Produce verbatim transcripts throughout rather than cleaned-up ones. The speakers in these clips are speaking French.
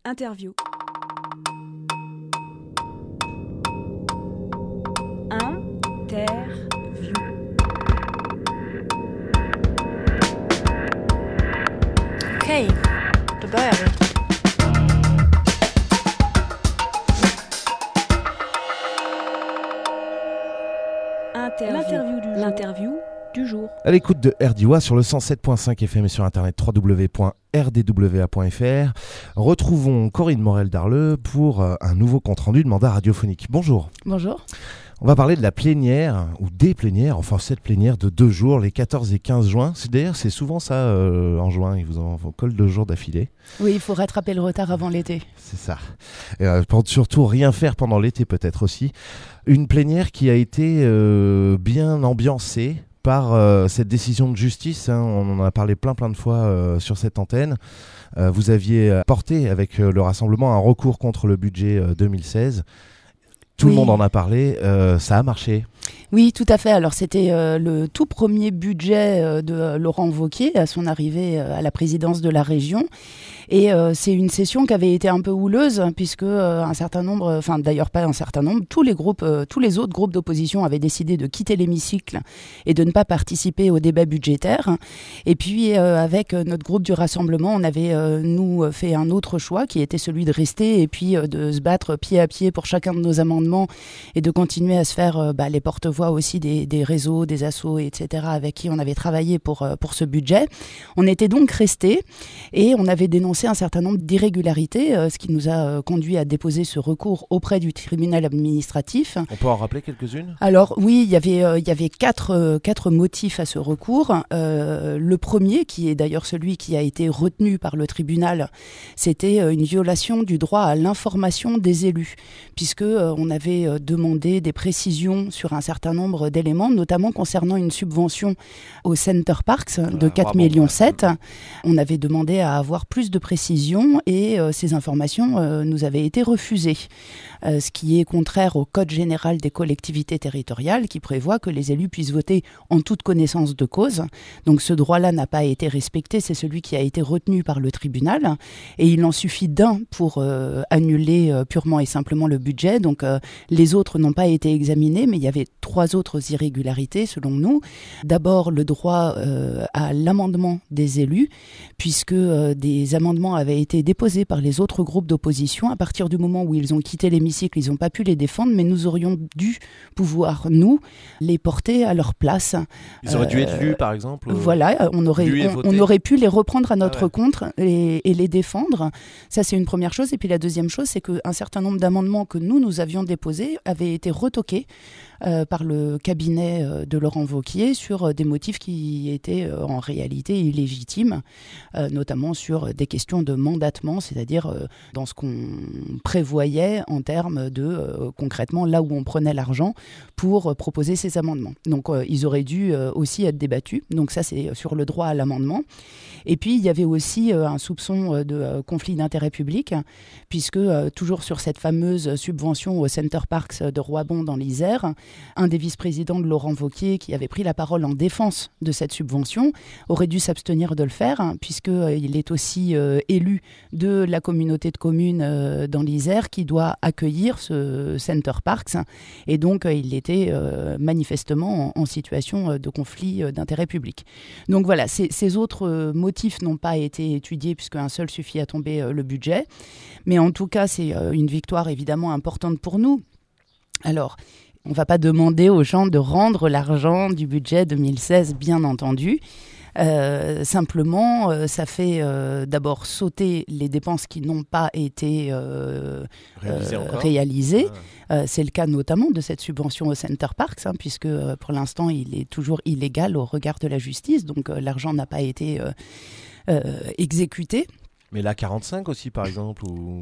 Interview. Interview. Okej, då börjar vi. Interview. L'interview du jour. L'interview du jour. À l'écoute de R D W A sur le cent sept virgule cinq F M et sur internet w w w point r d w a point f r. Retrouvons Corinne Morel-Darleux pour un nouveau compte-rendu de mandat radiophonique. Bonjour. Bonjour. On va parler de la plénière, ou des plénières, enfin cette plénière de deux jours, les quatorze et quinze juin. C'est, d'ailleurs, c'est souvent ça euh, en juin, ils vous en collent deux jours d'affilée. Oui, il faut rattraper le retard avant l'été. C'est ça. Et, euh, pour surtout rien faire pendant l'été peut-être aussi. Une plénière qui a été euh, bien ambiancée par euh, cette décision de justice, hein. On en a parlé plein plein de fois euh, sur cette antenne. Euh, vous aviez porté avec euh, le rassemblement un recours contre le budget euh, deux mille seize. Tout oui. Le monde en a parlé, euh, ça a marché. Oui, tout à fait. Alors, c'était euh, le tout premier budget euh, de euh, Laurent Wauquiez à son arrivée euh, à la présidence de la région. Et euh, c'est une session qui avait été un peu houleuse, puisque euh, un certain nombre, enfin d'ailleurs pas un certain nombre, tous les groupes, euh, tous les autres groupes d'opposition avaient décidé de quitter l'hémicycle et de ne pas participer au débat budgétaire. Et puis, euh, avec notre groupe du Rassemblement, on avait, euh, nous, fait un autre choix, qui était celui de rester et puis euh, de se battre pied à pied pour chacun de nos amendements et de continuer à se faire euh, bah, les porte-voix aussi des, des réseaux, des assos, et cetera, avec qui on avait travaillé pour, euh, pour ce budget. On était donc restés et on avait dénoncé un certain nombre d'irrégularités, euh, ce qui nous a euh, conduit à déposer ce recours auprès du tribunal administratif. On peut en rappeler quelques-unes ? Alors oui, il y avait, euh, il y avait quatre, euh, quatre motifs à ce recours. Euh, le premier, qui est d'ailleurs celui qui a été retenu par le tribunal, c'était euh, une violation du droit à l'information des élus, puisque euh, on avait euh, demandé des précisions sur un certain nombre d'éléments, notamment concernant une subvention au Center Parcs de quatre virgule sept millions. On avait demandé à avoir plus de précisions et euh, ces informations euh, nous avaient été refusées, euh, ce qui est contraire au Code général des collectivités territoriales qui prévoit que les élus puissent voter en toute connaissance de cause. Donc ce droit-là n'a pas été respecté, c'est celui qui a été retenu par le tribunal et il en suffit d'un pour euh, annuler euh, purement et simplement le budget. Donc euh, les autres n'ont pas été examinés, mais il y avait trois autres irrégularités selon nous. D'abord le droit euh, à l'amendement des élus, puisque euh, des amendements avaient été déposés par les autres groupes d'opposition. À partir du moment où ils ont quitté l'hémicycle, ils n'ont pas pu les défendre, mais nous aurions dû pouvoir, nous, les porter à leur place. Ils auraient euh, dû être lus, par exemple. Voilà, on aurait, on, on aurait pu les reprendre à notre ah ouais. compte et, et les défendre. Ça, c'est une première chose. Et puis la deuxième chose, c'est qu'un certain nombre d'amendements que nous, nous avions déposés avaient été retoqués Euh, par le cabinet euh, de Laurent Wauquiez sur euh, des motifs qui étaient euh, en réalité illégitimes, euh, notamment sur des questions de mandatement, c'est-à-dire euh, dans ce qu'on prévoyait en termes de, euh, concrètement, là où on prenait l'argent pour euh, proposer ces amendements. Donc, euh, ils auraient dû euh, aussi être débattus. Donc, ça, c'est sur le droit à l'amendement. Et puis, il y avait aussi euh, un soupçon de euh, conflit d'intérêt public, puisque, euh, toujours sur cette fameuse subvention au Center Parcs de Roibon dans l'Isère, un des vice-présidents de Laurent Wauquiez, qui avait pris la parole en défense de cette subvention, aurait dû s'abstenir de le faire, hein, puisqu'il euh, est aussi euh, élu de la communauté de communes euh, dans l'Isère qui doit accueillir ce Center Parcs. Et donc, euh, il était euh, manifestement en, en situation euh, de conflit euh, d'intérêt public. Donc voilà, ces, ces autres euh, motifs n'ont pas été étudiés, puisqu'un seul suffit à tomber euh, le budget. Mais en tout cas, c'est euh, une victoire évidemment importante pour nous. Alors, on ne va pas demander aux gens de rendre l'argent du budget deux mille seize, bien entendu. Euh, simplement, euh, ça fait euh, d'abord sauter les dépenses qui n'ont pas été euh, réalisées. Euh, réalisées. Ah. Euh, c'est le cas notamment de cette subvention au Center Parcs, hein, puisque euh, pour l'instant, il est toujours illégal au regard de la justice. Donc, euh, l'argent n'a pas été euh, euh, exécuté. Mais la quarante-cinq aussi, par exemple ou...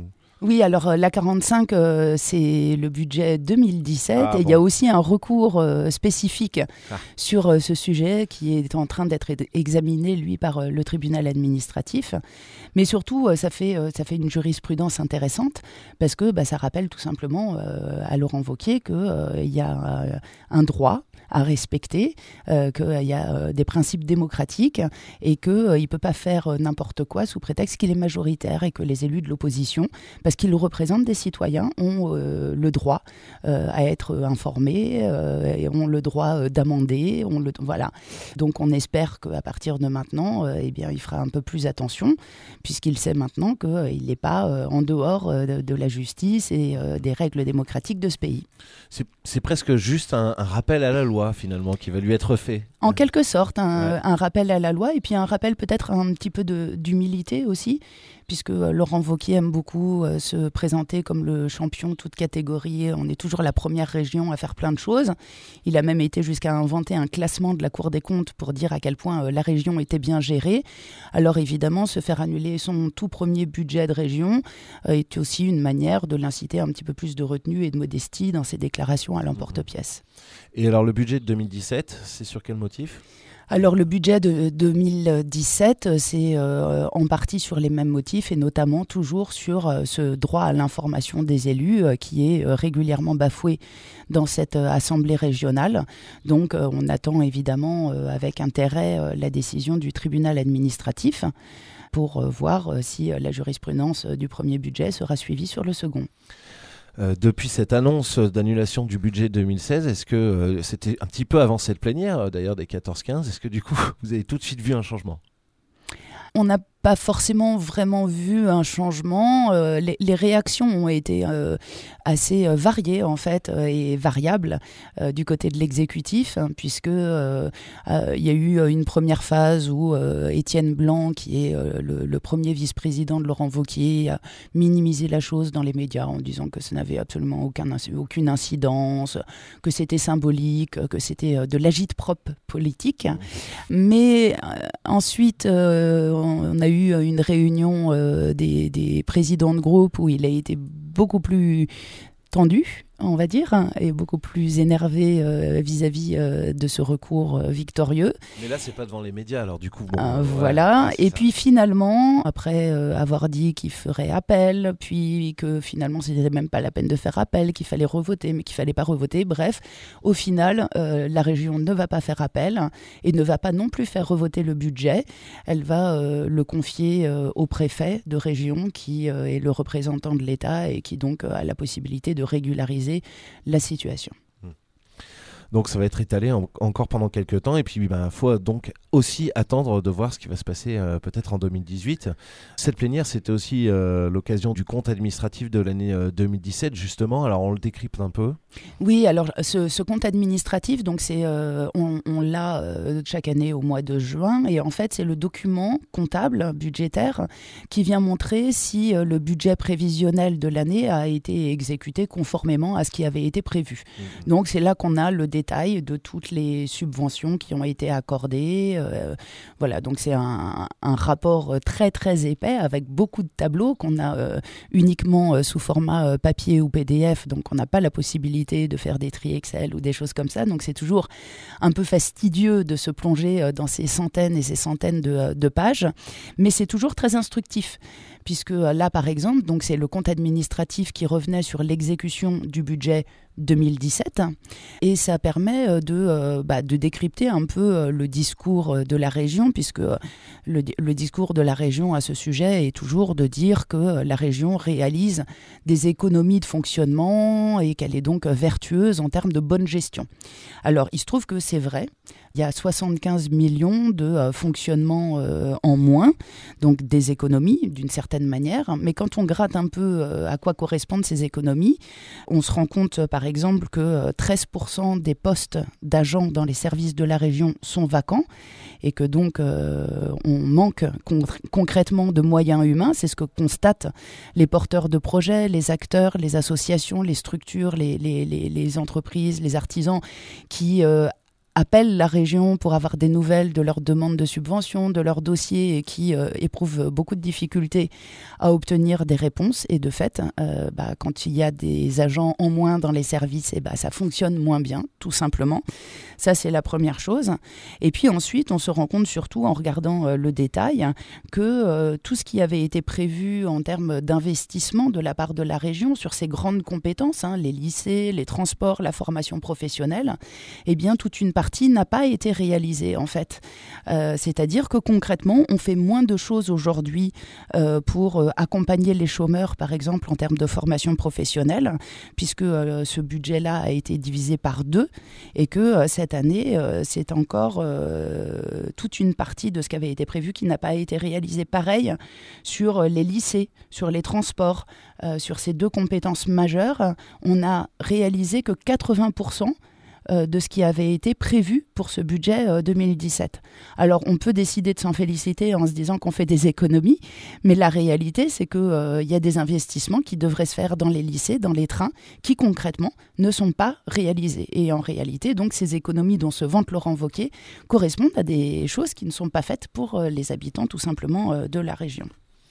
Oui, alors euh, l'A quarante-cinq, euh, c'est le budget deux mille dix-sept ah, et il bon. y a aussi un recours euh, spécifique ah. sur euh, ce sujet qui est en train d'être examiné, lui, par euh, le tribunal administratif. Mais surtout, euh, ça, fait, euh, ça fait une jurisprudence intéressante parce que bah, ça rappelle tout simplement euh, à Laurent Wauquiez qu'il euh, y a euh, un droit à respecter, euh, qu'il y a euh, des principes démocratiques et qu'il euh, ne peut pas faire euh, n'importe quoi sous prétexte qu'il est majoritaire et que les élus de l'opposition, parce qu'ils représentent des citoyens, ont euh, le droit euh, à être informés, euh, et ont le droit euh, d'amender. Ont le, voilà. Donc on espère qu'à partir de maintenant, euh, eh bien, il fera un peu plus attention, puisqu'il sait maintenant qu'il euh, n'est pas euh, en dehors euh, de, de la justice et euh, des règles démocratiques de ce pays. C'est, c'est presque juste un, un rappel à la loi, finalement, qui va lui être fait. En ouais. quelque sorte, un, ouais. un rappel à la loi, et puis un rappel peut-être un petit peu de, d'humilité aussi, puisque euh, Laurent Wauquiez aime beaucoup euh, se présenter comme le champion toute catégorie. On est toujours la première région à faire plein de choses. Il a même été jusqu'à inventer un classement de la Cour des comptes pour dire à quel point euh, la région était bien gérée. Alors évidemment, se faire annuler son tout premier budget de région euh, est aussi une manière de l'inciter à un petit peu plus de retenue et de modestie dans ses déclarations à l'emporte-pièce. Et alors le budget de deux mille dix-sept, c'est sur quel motif ? Alors le budget de deux mille dix-sept, c'est euh, en partie sur les mêmes motifs et notamment toujours sur euh, ce droit à l'information des élus euh, qui est euh, régulièrement bafoué dans cette euh, assemblée régionale. Donc euh, on attend évidemment euh, avec intérêt euh, la décision du tribunal administratif pour euh, voir euh, si euh, la jurisprudence euh, du premier budget sera suivie sur le second. Euh, depuis cette annonce d'annulation du budget deux mille seize, est-ce que euh, c'était un petit peu avant cette plénière, euh, d'ailleurs des quatorze quinze, est-ce que du coup vous avez tout de suite vu un changement ? On n'a pas forcément vraiment vu un changement. Euh, les, les réactions ont été euh, assez euh, variées en fait euh, et variables euh, du côté de l'exécutif, hein, puisque euh, euh, il y a eu une première phase où euh, Étienne Blanc, qui est euh, le, le premier vice-président de Laurent Wauquiez, a minimisé la chose dans les médias en disant que ça n'avait absolument aucun, aucune incidence, que c'était symbolique, que c'était euh, de l'agite-prop politique. Mais euh, ensuite, euh, on a eu une réunion euh, des, des présidents de groupe où il a été beaucoup plus tendu, on va dire, hein, et beaucoup plus énervé euh, vis-à-vis euh, de ce recours euh, victorieux. Mais là, c'est pas devant les médias, alors du coup... Bon, euh, ouais, voilà, ouais, et ça. puis finalement, après euh, avoir dit qu'il ferait appel, puis que finalement, c'était même pas la peine de faire appel, qu'il fallait revoter, mais qu'il fallait pas revoter, bref, au final, euh, la région ne va pas faire appel et ne va pas non plus faire revoter le budget. Elle va euh, le confier euh, au préfet de région, qui euh, est le représentant de l'État et qui donc euh, a la possibilité de régulariser la situation. Donc ça va être étalé en, encore pendant quelques temps et puis il ben, faut donc aussi attendre de voir ce qui va se passer euh, peut-être en deux mille dix-huit. Cette plénière, c'était aussi euh, l'occasion du compte administratif de l'année euh, deux mille dix-sept justement, alors on le décrypte un peu. Oui, alors ce, ce compte administratif, donc c'est, euh, on, on l'a euh, chaque année au mois de juin et en fait c'est le document comptable budgétaire qui vient montrer si euh, le budget prévisionnel de l'année a été exécuté conformément à ce qui avait été prévu. Mmh. Donc c'est là qu'on a le détail de toutes les subventions qui ont été accordées. Euh, voilà, donc c'est un, un rapport très très épais avec beaucoup de tableaux qu'on a euh, uniquement euh, sous format euh, papier ou P D F, donc on n'a pas la possibilité de faire des tri Excel ou des choses comme ça. Donc c'est toujours un peu fastidieux de se plonger euh, dans ces centaines et ces centaines de, de pages, mais c'est toujours très instructif. Puisque là, par exemple, donc c'est le compte administratif qui revenait sur l'exécution du budget deux mille dix-sept et ça permet de, euh, bah, de décrypter un peu le discours de la région, puisque le, le discours de la région à ce sujet est toujours de dire que la région réalise des économies de fonctionnement et qu'elle est donc vertueuse en termes de bonne gestion. Alors, il se trouve que c'est vrai. Il y a soixante-quinze millions de euh, fonctionnement euh, en moins, donc des économies d'une certaine manière. Mais quand on gratte un peu euh, à quoi correspondent ces économies, on se rend compte euh, par exemple que euh, treize pour cent des postes d'agents dans les services de la région sont vacants et que donc euh, on manque con- concrètement de moyens humains. C'est ce que constatent les porteurs de projets, les acteurs, les associations, les structures, les, les, les, les entreprises, les artisans qui... Euh, appellent la région pour avoir des nouvelles de leurs demandes de subventions, de leurs dossiers et qui euh, éprouvent beaucoup de difficultés à obtenir des réponses. Et de fait, euh, bah, quand il y a des agents en moins dans les services, et bah, ça fonctionne moins bien, tout simplement. Ça, c'est la première chose. Et puis ensuite, on se rend compte surtout en regardant euh, le détail que euh, tout ce qui avait été prévu en termes d'investissement de la part de la région sur ces grandes compétences, hein, les lycées, les transports, la formation professionnelle, eh bien, toute une partie partie n'a pas été réalisée en fait. Euh, c'est-à-dire que concrètement, on fait moins de choses aujourd'hui euh, pour euh, accompagner les chômeurs, par exemple, en termes de formation professionnelle, puisque euh, ce budget-là a été divisé par deux et que euh, cette année, euh, c'est encore euh, toute une partie de ce qui avait été prévu qui n'a pas été réalisé. Pareil sur les lycées, sur les transports, euh, sur ces deux compétences majeures, on a réalisé que quatre-vingts pour cent de ce qui avait été prévu pour ce budget euh, deux mille dix-sept. Alors, on peut décider de s'en féliciter en se disant qu'on fait des économies, mais la réalité, c'est qu'il euh, y a des investissements qui devraient se faire dans les lycées, dans les trains, qui concrètement ne sont pas réalisés. Et en réalité, donc, ces économies dont se vante Laurent Wauquiez correspondent à des choses qui ne sont pas faites pour euh, les habitants, tout simplement, euh, de la région.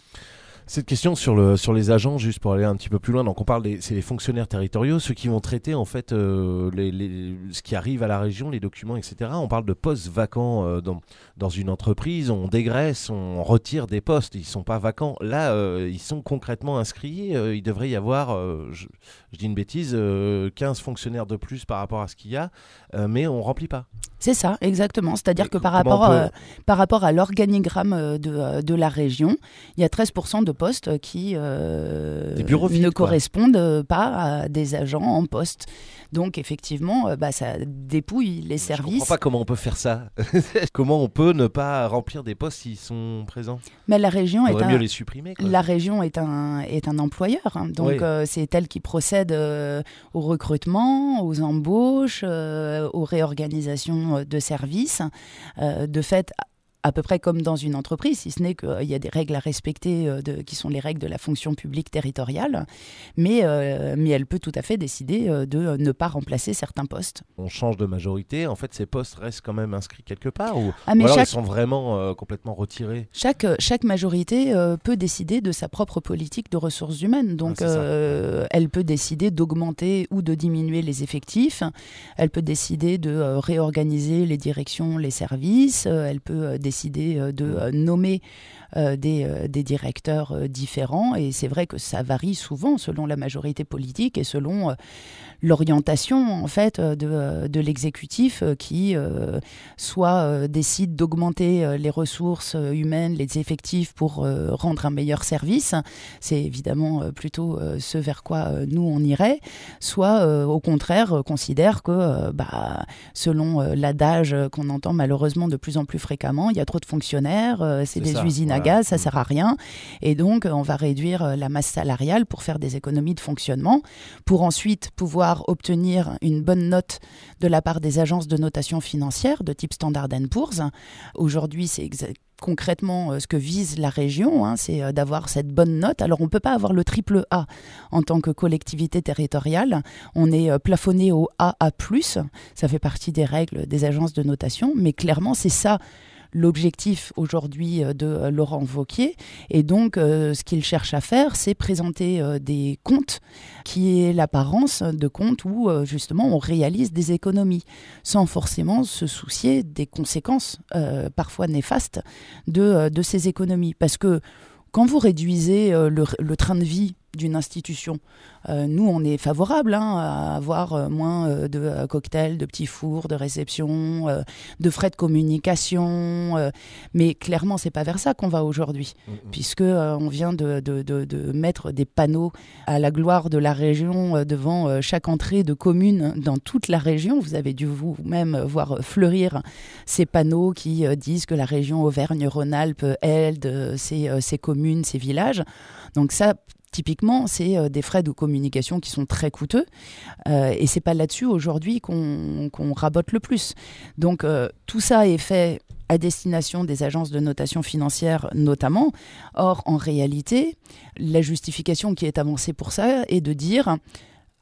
Cette question sur, le, sur les agents, juste pour aller un petit peu plus loin, donc on parle des c'est les fonctionnaires territoriaux, ceux qui vont traiter en fait euh, les, les, ce qui arrive à la région, les documents, et cetera. On parle de postes vacants euh, dans, dans une entreprise, on dégraisse, on retire des postes, ils ne sont pas vacants. Là, euh, ils sont concrètement inscrits, euh, il devrait y avoir, euh, je, je dis une bêtise, euh, quinze fonctionnaires de plus par rapport à ce qu'il y a, euh, mais on ne remplit pas. C'est ça, exactement. C'est-à-dire et que par rapport, peut... euh, par rapport à l'organigramme de, de la région, il y a treize pour cent de postes qui euh, ne quoi. correspondent pas à des agents en poste. Donc effectivement, bah, ça dépouille les services. Je ne comprends pas comment on peut faire ça. Comment on peut ne pas remplir des postes s'ils sont présents. Mais la région est mieux un, les supprimer, quoi. La région est un, est un employeur. Hein. Donc oui. euh, c'est elle qui procède euh, au recrutement, aux embauches, euh, aux réorganisations de services. Euh, de fait, à peu près comme dans une entreprise, si ce n'est qu'il euh, y a des règles à respecter euh, de, qui sont les règles de la fonction publique territoriale, mais, euh, mais elle peut tout à fait décider euh, de ne pas remplacer certains postes. On change de majorité, en fait ces postes restent quand même inscrits quelque part ou, ah, mais ou alors chaque... ils sont vraiment euh, complètement retirés? Chaque, chaque majorité euh, peut décider de sa propre politique de ressources humaines, donc ah, euh, elle peut décider d'augmenter ou de diminuer les effectifs, elle peut décider de euh, réorganiser les directions, les services, euh, elle peut euh, décider décider de euh, nommer euh, des, euh, des directeurs euh, différents et c'est vrai que ça varie souvent selon la majorité politique et selon euh, l'orientation en fait de, de l'exécutif euh, qui euh, soit euh, décide d'augmenter euh, les ressources humaines, les effectifs pour euh, rendre un meilleur service, c'est évidemment euh, plutôt euh, ce vers quoi euh, nous on irait, soit euh, au contraire euh, considère que euh, bah, selon euh, l'adage qu'on entend malheureusement de plus en plus fréquemment, il y a trop de fonctionnaires, euh, c'est, c'est des ça, usines voilà. à gaz, ça mmh. sert à rien et donc on va réduire la masse salariale pour faire des économies de fonctionnement, pour ensuite pouvoir obtenir une bonne note de la part des agences de notation financière de type Standard and Poor's. Aujourd'hui, c'est exa- concrètement euh, ce que vise la région, hein, c'est euh, d'avoir cette bonne note. Alors, on ne peut pas avoir le triple A en tant que collectivité territoriale. On est euh, plafonné au A A plus. Ça fait partie des règles des agences de notation. Mais clairement, c'est ça l'objectif aujourd'hui de Laurent Wauquiez. Et donc, euh, ce qu'il cherche à faire, c'est présenter euh, des comptes qui aient l'apparence de comptes où, euh, justement, on réalise des économies, sans forcément se soucier des conséquences, euh, parfois néfastes, de, de ces économies. Parce que quand vous réduisez euh, le, le train de vie d'une institution. Euh, nous, on est favorable hein, à avoir euh, moins euh, de euh, cocktails, de petits fours, de réception, euh, de frais de communication. Euh, mais clairement, c'est pas vers ça qu'on va aujourd'hui, mmh, puisque euh, on vient de, de, de, de mettre des panneaux à la gloire de la région euh, devant euh, chaque entrée de commune dans toute la région. Vous avez dû vous-même voir fleurir ces panneaux qui euh, disent que la région Auvergne-Rhône-Alpes aide euh, ses, euh, ses communes, ses villages. Donc ça, typiquement, c'est euh, des frais de communication qui sont très coûteux euh, et c'est pas là-dessus aujourd'hui qu'on, qu'on rabote le plus. Donc euh, tout ça est fait à destination des agences de notation financière notamment. Or, en réalité, la justification qui est avancée pour ça est de dire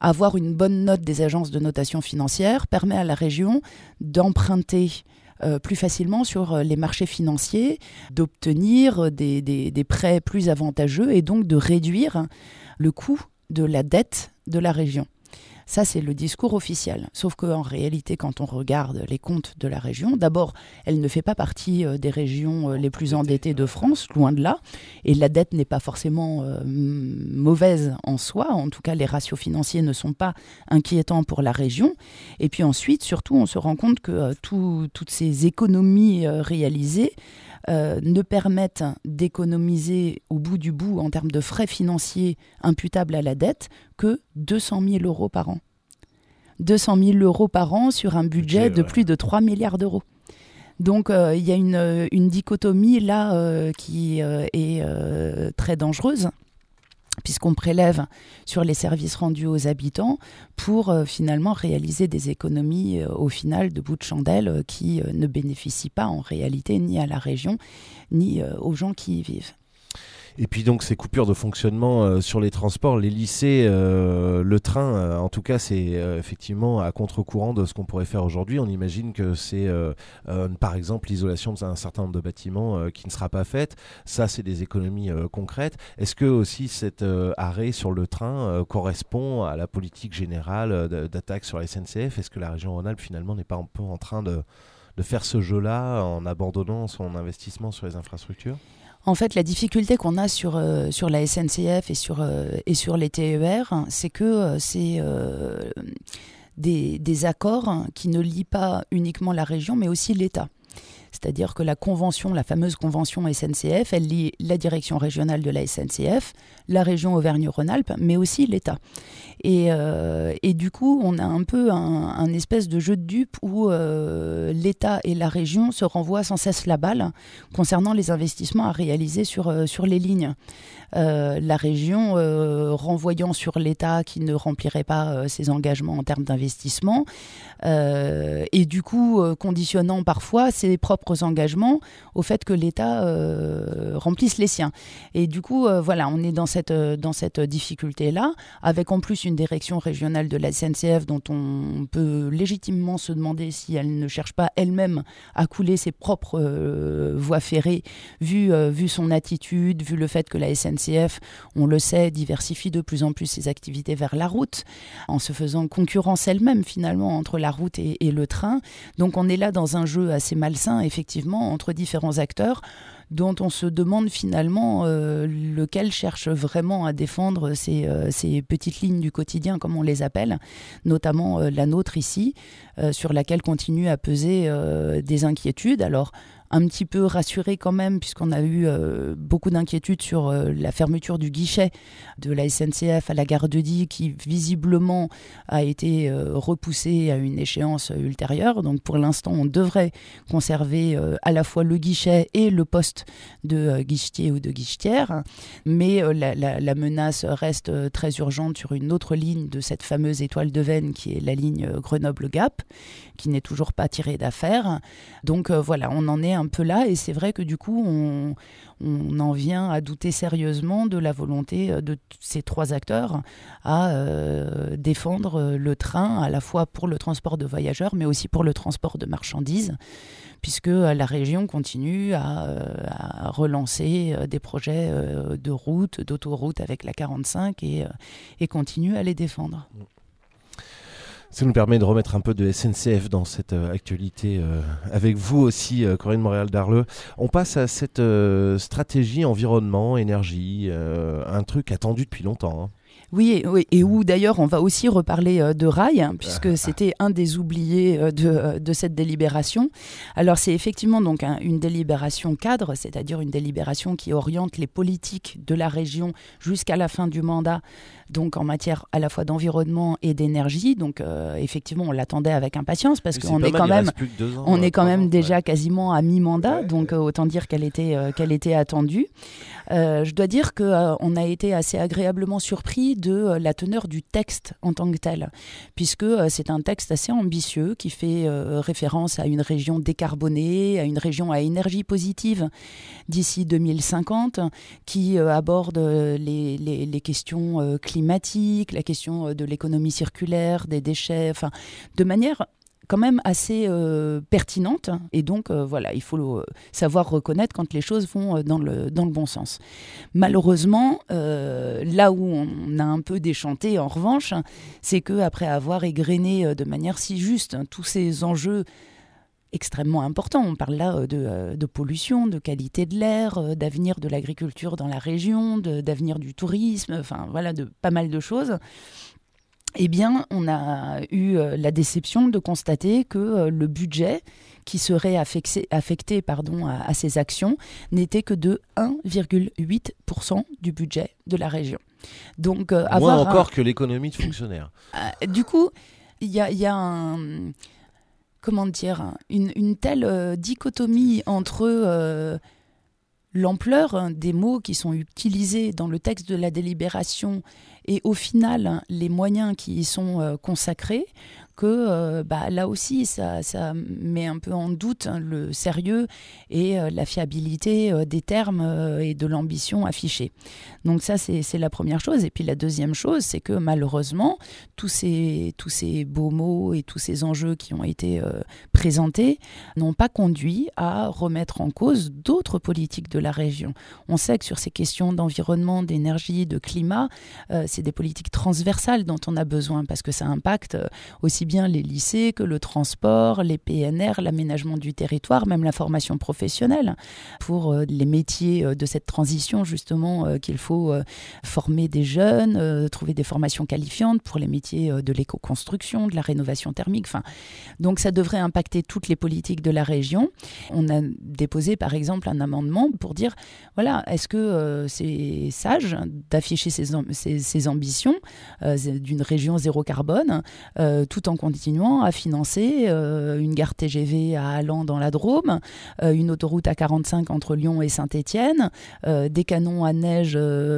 avoir une bonne note des agences de notation financière permet à la région d'emprunter euh, plus facilement sur les marchés financiers, d'obtenir des, des, des prêts plus avantageux et donc de réduire le coût de la dette de la région. Ça, c'est le discours officiel. Sauf qu'en réalité, quand on regarde les comptes de la région, d'abord, elle ne fait pas partie des régions les plus endettées de France, loin de là. Et la dette n'est pas forcément euh, mauvaise en soi. En tout cas, les ratios financiers ne sont pas inquiétants pour la région. Et puis ensuite, surtout, on se rend compte que euh, tout, toutes ces économies euh, réalisées Euh, ne permettent d'économiser au bout du bout en termes de frais financiers imputables à la dette que deux cent mille euros par an. deux cent mille euros par an sur un budget okay, de ouais. plus de trois milliards d'euros. Donc il euh, y a une, une dichotomie là euh, qui euh, est euh, très dangereuse, puisqu'on prélève sur les services rendus aux habitants pour euh, finalement réaliser des économies euh, au final de bout de chandelle euh, qui euh, ne bénéficient pas en réalité ni à la région ni euh, aux gens qui y vivent. Et puis donc ces coupures de fonctionnement euh, sur les transports, les lycées, euh, le train, euh, en tout cas c'est euh, effectivement à contre-courant de ce qu'on pourrait faire aujourd'hui. On imagine que c'est euh, euh, par exemple l'isolation d'un certain nombre de bâtiments euh, qui ne sera pas faite. Ça c'est des économies euh, concrètes. Est-ce que aussi cet euh, arrêt sur le train euh, correspond à la politique générale euh, d'attaque sur la S N C F ? Est-ce que la région Rhône-Alpes finalement n'est pas un peu en train de, de faire ce jeu-là en abandonnant son investissement sur les infrastructures ? En fait, la difficulté qu'on a sur, euh, sur la S N C F et sur, euh, et sur les T E R, c'est que euh, c'est euh, des, des accords qui ne lient pas uniquement la région, mais aussi l'État. C'est-à-dire que la convention, la fameuse convention S N C F, elle lie la direction régionale de la S N C F, la région Auvergne-Rhône-Alpes, mais aussi l'État. Et, euh, et du coup, on a un peu un, un espèce de jeu de dupes où euh, l'État et la région se renvoient sans cesse la balle concernant les investissements à réaliser sur, euh, sur les lignes. Euh, la région euh, renvoyant sur l'État qui ne remplirait pas euh, ses engagements en termes d'investissement euh, et du coup euh, conditionnant parfois ses propres engagements au fait que l'État euh, remplisse les siens. Et du coup, euh, voilà, on est dans cette, dans cette difficulté-là, avec en plus une direction régionale de la S N C F dont on peut légitimement se demander si elle ne cherche pas elle-même à couler ses propres euh, voies ferrées, vu, euh, vu son attitude, vu le fait que la S N C F, on le sait, diversifie de plus en plus ses activités vers la route, en se faisant concurrence elle-même finalement entre la route et, et le train. Donc on est là dans un jeu assez malsain, effectivement, entre différents acteurs, dont on se demande finalement euh, lequel cherche vraiment à défendre ces, euh, ces petites lignes du quotidien, comme on les appelle, notamment euh, la nôtre ici, euh, sur laquelle continuent à peser euh, des inquiétudes. Alors, un petit peu rassuré quand même, puisqu'on a eu euh, beaucoup d'inquiétudes sur euh, la fermeture du guichet de la S N C F à la gare de Die, qui visiblement a été euh, repoussée à une échéance ultérieure. Donc pour l'instant, on devrait conserver euh, à la fois le guichet et le poste de euh, guichetier ou de guichetière. Mais euh, la, la, la menace reste euh, très urgente sur une autre ligne de cette fameuse étoile de Veynes, qui est la ligne Grenoble-Gap, qui n'est toujours pas tirée d'affaire. Donc euh, voilà, on en est un peu là, et c'est vrai que du coup on, on en vient à douter sérieusement de la volonté de ces trois acteurs à euh, défendre le train, à la fois pour le transport de voyageurs mais aussi pour le transport de marchandises, puisque la région continue à, à relancer des projets de route, d'autoroute avec la quarante-cinq et, et continue à les défendre. Ça nous permet de remettre un peu de S N C F dans cette euh, actualité euh, avec vous aussi, euh, Corinne Montréal-Darleux. On passe à cette euh, stratégie environnement, énergie, euh, un truc attendu depuis longtemps. Hein. Oui, oui, et où d'ailleurs on va aussi reparler euh, de rail, hein, puisque ah, c'était un des oubliés euh, de, euh, de cette délibération. Alors c'est effectivement donc un, une délibération cadre, c'est-à-dire une délibération qui oriente les politiques de la région jusqu'à la fin du mandat, donc en matière à la fois d'environnement et d'énergie. Donc euh, effectivement on l'attendait avec impatience, parce qu'on est quand même, ans, on est quand même ans, déjà ouais. quasiment à mi-mandat, ouais, donc ouais. Euh, autant dire qu'elle était, euh, qu'elle était attendue. Euh, je dois dire qu'on euh, a été assez agréablement surpris mépris de la teneur du texte en tant que tel, puisque c'est un texte assez ambitieux qui fait référence à une région décarbonée, à une région à énergie positive d'ici deux mille cinquante, qui aborde les, les, les questions climatiques, la question de l'économie circulaire, des déchets, enfin, de manière quand même assez euh, pertinente. Et donc, euh, voilà, il faut euh, savoir reconnaître quand les choses vont euh, dans, le, dans le bon sens. Malheureusement, euh, là où on a un peu déchanté, en revanche, c'est qu'après avoir égrené euh, de manière si juste hein, tous ces enjeux extrêmement importants, on parle là euh, de, euh, de pollution, de qualité de l'air, euh, d'avenir de l'agriculture dans la région, de, d'avenir du tourisme, enfin voilà, de pas mal de choses. Eh bien, on a eu euh, la déception de constater que euh, le budget qui serait affecté, affecté pardon, à, à ces actions n'était que de un virgule huit pour cent du budget de la région. Donc, euh, Moins avoir encore un... que l'économie de fonctionnaires. Euh, du coup, il y a, y a un... Comment dire, une, une telle euh, dichotomie entre... Euh, l'ampleur des mots qui sont utilisés dans le texte de la délibération et au final les moyens qui y sont euh, consacrés, que euh, bah, là aussi ça, ça met un peu en doute hein, le sérieux et euh, la fiabilité euh, des termes euh, et de l'ambition affichée. Donc ça c'est, c'est la première chose. Et puis la deuxième chose, c'est que malheureusement tous ces, tous ces beaux mots et tous ces enjeux qui ont été euh, présentés n'ont pas conduit à remettre en cause d'autres politiques de la région. On sait que sur ces questions d'environnement, d'énergie, de climat, euh, c'est des politiques transversales dont on a besoin parce que ça impacte euh, aussi bien les lycées que le transport, les P N R, l'aménagement du territoire, même la formation professionnelle pour euh, les métiers euh, de cette transition justement euh, qu'il faut euh, former des jeunes, euh, trouver des formations qualifiantes pour les métiers euh, de l'éco-construction, de la rénovation thermique. Enfin, donc ça devrait impacter toutes les politiques de la région. On a déposé par exemple un amendement pour dire voilà, est-ce que euh, c'est sage d'afficher ces, amb- ces, ces ambitions euh, d'une région zéro carbone euh, tout en continuant à financer euh, une gare T G V à Allan dans la Drôme, euh, une autoroute A quarante-cinq entre Lyon et Saint-Étienne, euh, des canons à neige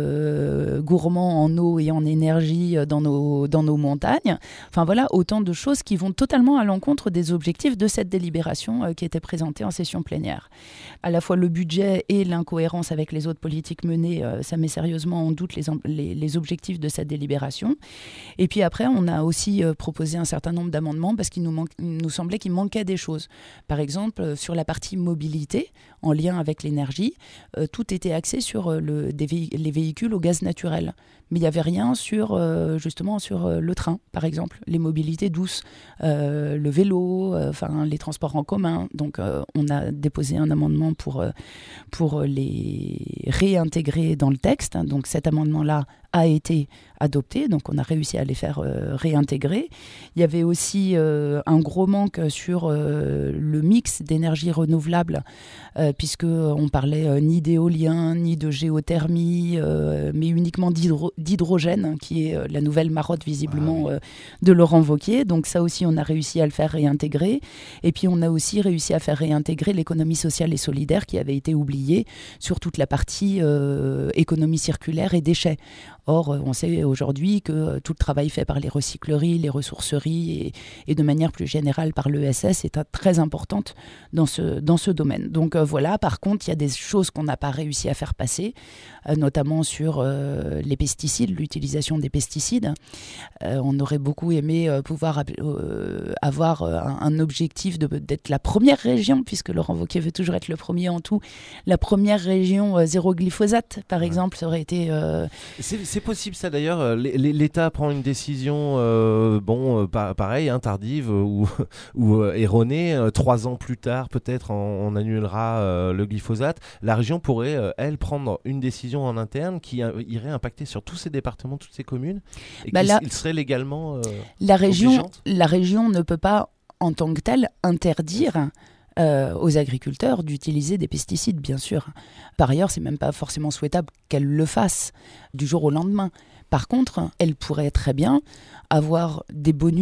euh, gourmands en eau et en énergie dans nos, dans nos montagnes. Enfin voilà, autant de choses qui vont totalement à l'encontre des objectifs de cette délibération euh, qui était présentée en session plénière. À la fois le budget et l'incohérence avec les autres politiques menées, euh, ça met sérieusement en doute les, les, les objectifs de cette délibération. Et puis après, on a aussi euh, proposé un certain nombre d'amendements parce qu'il nous, manque, il nous semblait qu'il manquait des choses. Par exemple, euh, sur la partie mobilité, en lien avec l'énergie, euh, tout était axé sur euh, le, des vé- les véhicules au gaz naturel. Mais il n'y avait rien sur, euh, justement, sur euh, le train, par exemple, les mobilités douces, euh, le vélo, euh, enfin, les transports en commun. Donc, euh, on a déposé un amendement pour, euh, pour les réintégrer dans le texte. Donc, cet amendement-là a été adopté, donc on a réussi à les faire euh, réintégrer. Il y avait aussi euh, un gros manque sur euh, le mix d'énergie renouvelable, euh, puisqu'on parlait euh, ni d'éolien, ni de géothermie, euh, mais uniquement d'hydro- d'hydrogène, qui est euh, la nouvelle marotte visiblement euh, de Laurent Wauquiez. Donc ça aussi, on a réussi à le faire réintégrer. Et puis on a aussi réussi à faire réintégrer l'économie sociale et solidaire qui avait été oubliée sur toute la partie euh, économie circulaire et déchets. Or, on sait aujourd'hui que tout le travail fait par les recycleries, les ressourceries et, et de manière plus générale par l'E S S est très importante dans ce, dans ce domaine. Donc euh, voilà, par contre, il y a des choses qu'on n'a pas réussi à faire passer, euh, notamment sur euh, les pesticides, l'utilisation des pesticides. Euh, on aurait beaucoup aimé euh, pouvoir euh, avoir euh, un, un objectif de, d'être la première région, puisque Laurent Wauquiez veut toujours être le premier en tout, la première région euh, zéro glyphosate, par ouais. exemple, ça aurait été... Euh, c'est, c'est possible ça d'ailleurs, l'État prend une décision euh, bon, euh, pareil, hein, tardive euh, ou, ou euh, erronée, euh, trois ans plus tard peut-être on, on annulera euh, le glyphosate. La région pourrait, euh, elle, prendre une décision en interne qui euh, irait impacter sur tous ces départements, toutes ces communes, et bah qui là, il serait légalement euh, la région, la région ne peut pas en tant que telle interdire Euh, aux agriculteurs d'utiliser des pesticides, bien sûr. Par ailleurs, c'est même pas forcément souhaitable qu'elle le fasse du jour au lendemain. Par contre, elle pourrait très bien avoir des bonus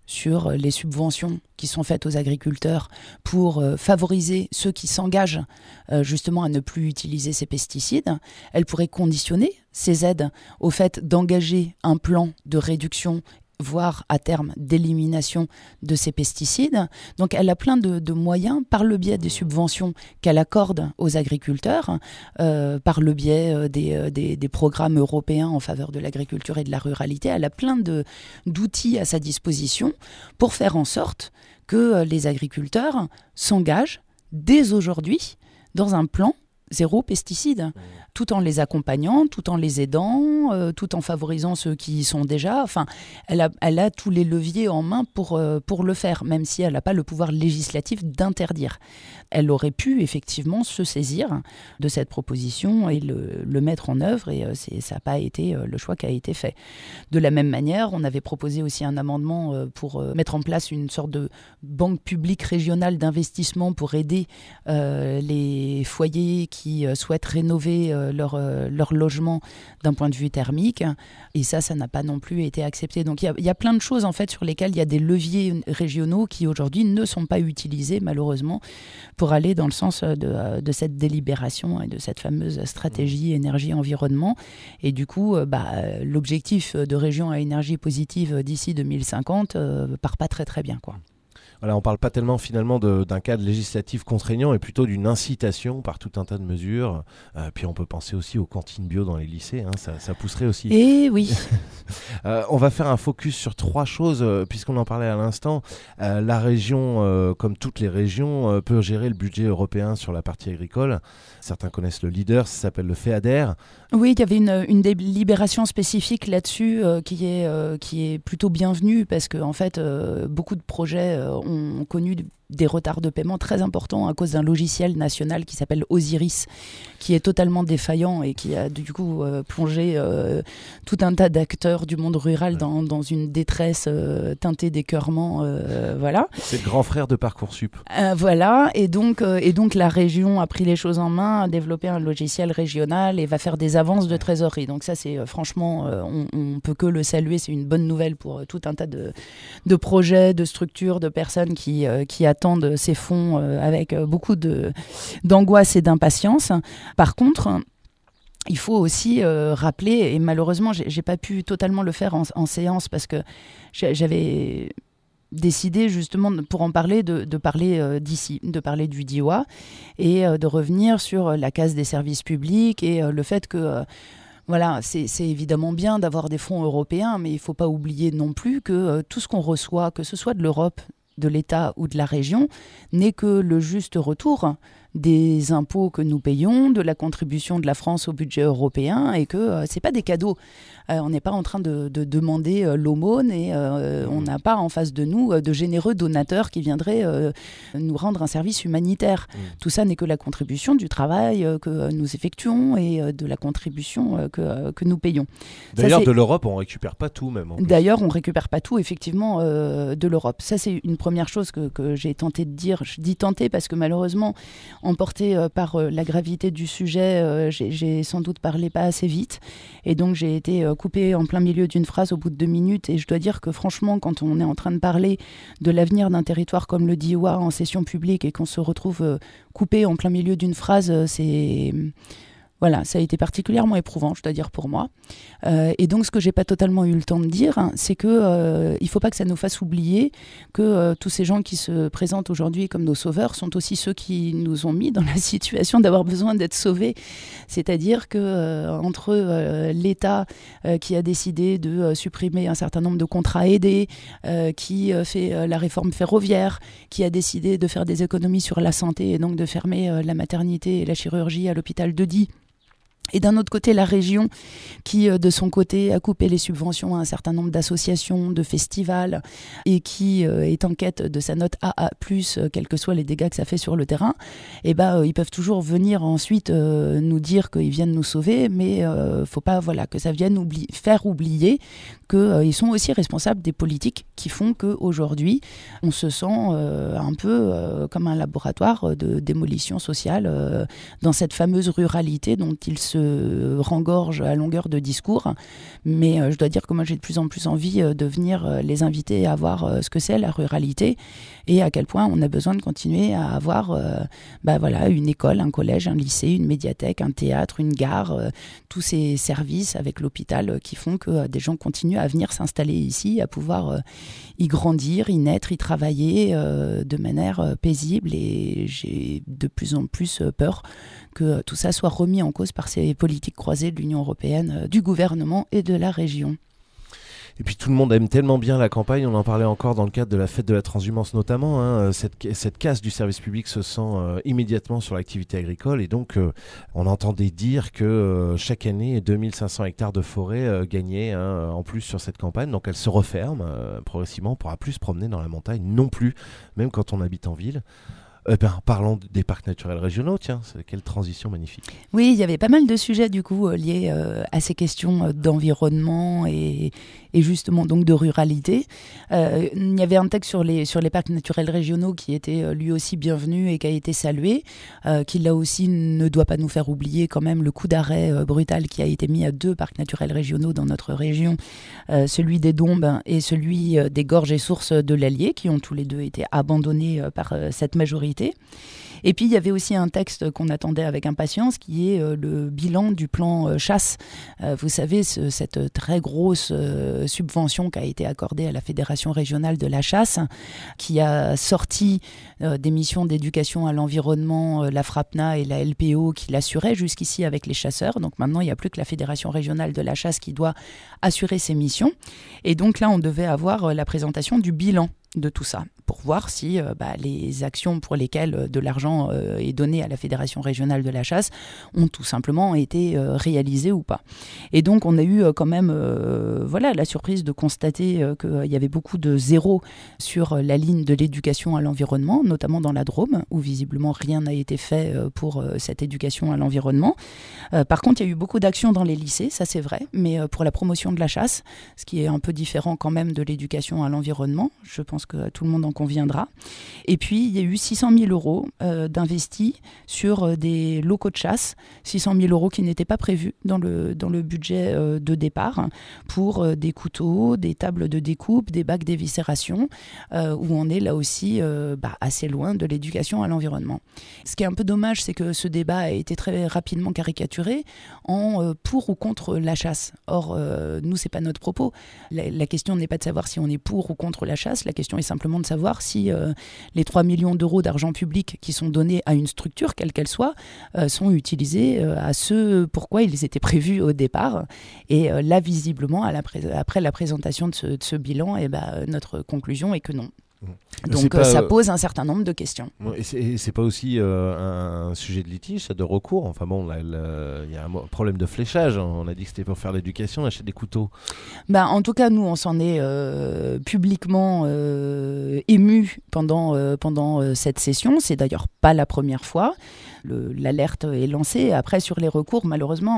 sur les subventions qui sont faites aux agriculteurs pour euh, favoriser ceux qui s'engagent euh, justement à ne plus utiliser ces pesticides. Elle pourrait conditionner ces aides au fait d'engager un plan de réduction, voire à terme d'élimination de ces pesticides. Donc elle a plein de, de moyens par le biais des subventions qu'elle accorde aux agriculteurs, euh, par le biais euh, des, euh, des, des programmes européens en faveur de l'agriculture et de la ruralité. Elle a plein de, d'outils à sa disposition pour faire en sorte que euh, les agriculteurs s'engagent dès aujourd'hui dans un plan zéro pesticide, tout en les accompagnant, tout en les aidant, euh, tout en favorisant ceux qui y sont déjà. Enfin, elle a, elle a tous les leviers en main pour, euh, pour le faire, même si elle n'a pas le pouvoir législatif d'interdire. Elle aurait pu effectivement se saisir de cette proposition et le, le mettre en œuvre, et euh, c'est, ça n'a pas été euh, le choix qui a été fait. De la même manière, on avait proposé aussi un amendement euh, pour euh, mettre en place une sorte de banque publique régionale d'investissement pour aider euh, les foyers qui euh, souhaitent rénover euh, leur, euh, leur logement d'un point de vue thermique. Et ça, ça n'a pas non plus été accepté. Donc il y, y a plein de choses en fait sur lesquelles il y a des leviers régionaux qui aujourd'hui ne sont pas utilisés malheureusement pour aller dans le sens de, de cette délibération et de cette fameuse stratégie énergie-environnement. Et du coup, bah, l'objectif de région à énergie positive d'ici deux mille cinquante euh, part pas très très bien, quoi. Voilà, on ne parle pas tellement finalement de, d'un cadre législatif contraignant, et plutôt d'une incitation par tout un tas de mesures. Euh, puis on peut penser aussi aux cantines bio dans les lycées, hein, ça, ça pousserait aussi. Et oui. euh, on va faire un focus sur trois choses, euh, puisqu'on en parlait à l'instant. Euh, la région, euh, comme toutes les régions, euh, peut gérer le budget européen sur la partie agricole. Certains connaissent le leader, ça s'appelle le FEADER. Oui, il y avait une, une délibération spécifique là-dessus euh, qui, est, euh, qui est plutôt bienvenue, parce que en fait, euh, beaucoup de projets euh, ont ont connu des retards de paiement très importants à cause d'un logiciel national qui s'appelle Osiris, qui est totalement défaillant et qui a du coup euh, plongé euh, tout un tas d'acteurs du monde rural dans, dans une détresse euh, teintée d'écœurement. Euh, voilà. C'est le grand frère de Parcoursup. Euh, voilà, et donc, euh, et donc la région a pris les choses en main, a développé un logiciel régional et va faire des avances de trésorerie. Donc ça, c'est euh, franchement, euh, on, on peut que le saluer, c'est une bonne nouvelle pour euh, tout un tas de, de projets, de structures, de personnes qui, euh, qui attendent de ces fonds euh, avec euh, beaucoup de, d'angoisse et d'impatience. Par contre, il faut aussi euh, rappeler, et malheureusement, j'ai, j'ai pas pu totalement le faire en, en séance parce que j'avais décidé justement, pour en parler, de, de parler euh, d'ici, de parler du D I O A et euh, de revenir sur la case des services publics et euh, le fait que euh, Voilà, c'est, c'est évidemment bien d'avoir des fonds européens, mais il ne faut pas oublier non plus que euh, tout ce qu'on reçoit, que ce soit de l'Europe, de l'État ou de la région, n'est que le juste retour des impôts que nous payons, de la contribution de la France au budget européen, et que euh, ce n'est pas des cadeaux. Euh, on n'est pas en train de, de demander euh, l'aumône, et euh, on n'a pas en face de nous euh, de généreux donateurs qui viendraient euh, nous rendre un service humanitaire. Mmh. Tout ça n'est que la contribution du travail euh, que nous effectuons et euh, de la contribution euh, que, euh, que nous payons. D'ailleurs, ça, de l'Europe, on ne récupère pas tout même. D'ailleurs, on ne récupère pas tout, effectivement, euh, de l'Europe. Ça, c'est une première chose que, que j'ai tenté de dire. Je dis tenter parce que malheureusement, emporté euh, par euh, la gravité du sujet, euh, j'ai, j'ai sans doute parlé pas assez vite. Et donc, j'ai été euh, coupée en plein milieu d'une phrase au bout de deux minutes. Et je dois dire que franchement, quand on est en train de parler de l'avenir d'un territoire comme le D I O A en session publique et qu'on se retrouve euh, coupé en plein milieu d'une phrase, euh, c'est... Voilà, ça a été particulièrement éprouvant, je dois dire, pour moi. Euh, et donc, ce que je n'ai pas totalement eu le temps de dire, hein, c'est qu'il euh, ne faut pas que ça nous fasse oublier que euh, tous ces gens qui se présentent aujourd'hui comme nos sauveurs sont aussi ceux qui nous ont mis dans la situation d'avoir besoin d'être sauvés. C'est-à-dire que euh, entre euh, l'État euh, qui a décidé de euh, supprimer un certain nombre de contrats aidés, euh, qui euh, fait euh, la réforme ferroviaire, qui a décidé de faire des économies sur la santé et donc de fermer euh, la maternité et la chirurgie à l'hôpital de Die, et d'un autre côté, la région qui, de son côté, a coupé les subventions à un certain nombre d'associations, de festivals, et qui euh, est en quête de sa note A A plus, euh, quels que soient les dégâts que ça fait sur le terrain, et ben, euh, ils peuvent toujours venir ensuite euh, nous dire qu'ils viennent nous sauver, mais il euh, ne faut pas voilà, que ça vienne oubli- faire oublier qu'ils euh, sont aussi responsables des politiques qui font qu'aujourd'hui, on se sent euh, un peu euh, comme un laboratoire de démolition sociale euh, dans cette fameuse ruralité dont ils se se rengorgent à longueur de discours. Mais euh, je dois dire que moi, j'ai de plus en plus envie euh, de venir euh, les inviter à voir euh, ce que c'est la ruralité et à quel point on a besoin de continuer à avoir euh, bah, voilà, une école, un collège, un lycée, une médiathèque, un théâtre, une gare, euh, tous ces services avec l'hôpital euh, qui font que euh, des gens continuent à venir s'installer ici, à pouvoir euh, y grandir, y naître, y travailler euh, de manière euh, paisible. Et j'ai de plus en plus euh, peur que euh, tout ça soit remis en cause par ces politiques croisées de l'Union européenne, euh, du gouvernement et de la région. Et puis tout le monde aime tellement bien la campagne, on en parlait encore dans le cadre de la fête de la transhumance notamment, hein, cette, cette casse du service public se sent euh, immédiatement sur l'activité agricole et donc euh, on entendait dire que euh, chaque année deux mille cinq cents hectares de forêt euh, gagnaient hein, en plus sur cette campagne, donc elle se referme euh, progressivement, on ne pourra plus se promener dans la montagne non plus, même quand on habite en ville. Eh ben, parlons des parcs naturels régionaux, tiens, quelle transition magnifique. Oui, il y avait pas mal de sujets du coup euh, liés euh, à ces questions euh, d'environnement et, et justement donc de ruralité. Euh, il y avait un texte sur les, sur les parcs naturels régionaux qui était euh, lui aussi bienvenu et qui a été salué, euh, qui là aussi ne doit pas nous faire oublier quand même le coup d'arrêt euh, brutal qui a été mis à deux parcs naturels régionaux dans notre région, euh, celui des Dombes et celui euh, des Gorges et Sources de l'Allier, qui ont tous les deux été abandonnés euh, par euh, cette majorité. Et puis il y avait aussi un texte qu'on attendait avec impatience qui est euh, le bilan du plan euh, chasse. Euh, vous savez, ce, cette très grosse euh, subvention qui a été accordée à la Fédération régionale de la chasse, qui a sorti euh, des missions d'éducation à l'environnement, euh, la FRAPNA et la L P O qui l'assuraient jusqu'ici avec les chasseurs. Donc maintenant, il n'y a plus que la Fédération régionale de la chasse qui doit assurer ces missions. Et donc là, on devait avoir euh, la présentation du bilan de tout ça, pour voir si euh, bah, les actions pour lesquelles euh, de l'argent euh, est donné à la Fédération régionale de la chasse ont tout simplement été euh, réalisées ou pas. Et donc on a eu euh, quand même euh, voilà, la surprise de constater euh, qu'il euh, y avait beaucoup de zéros sur euh, la ligne de l'éducation à l'environnement, notamment dans la Drôme, où visiblement rien n'a été fait euh, pour euh, cette éducation à l'environnement. Euh, par contre, il y a eu beaucoup d'actions dans les lycées, ça c'est vrai, mais euh, pour la promotion de la chasse, ce qui est un peu différent quand même de l'éducation à l'environnement, je pense que tout le monde en conviendra. Et puis, il y a eu six cent mille euros euh, d'investis sur euh, des locaux de chasse, six cent mille euros qui n'étaient pas prévus dans le, dans le budget euh, de départ, pour euh, des couteaux, des tables de découpe, des bacs d'éviscération, euh, où on est là aussi euh, bah, assez loin de l'éducation à l'environnement. Ce qui est un peu dommage, c'est que ce débat a été très rapidement caricaturé en euh, pour ou contre la chasse. Or, euh, nous, c'est pas notre propos. La, la question n'est pas de savoir si on est pour ou contre la chasse, la question est simplement de savoir si euh, les trois millions d'euros d'argent public qui sont donnés à une structure, quelle qu'elle soit, euh, sont utilisés euh, à ce pourquoi ils étaient prévus au départ. Et euh, là, visiblement, à la pré- après la présentation de ce, de ce bilan, eh ben, notre conclusion est que non. Donc pas, ça pose un certain nombre de questions. Et c'est, et c'est pas aussi euh, un, un sujet de litige, ça, de recours. Enfin bon, il y a un problème de fléchage. On a dit que c'était pour faire l'éducation, acheter des couteaux. Bah, en tout cas, nous, on s'en est euh, publiquement euh, ému pendant, euh, pendant euh, cette session. C'est d'ailleurs pas la première fois. Le, l'alerte est lancée. Après, sur les recours, malheureusement...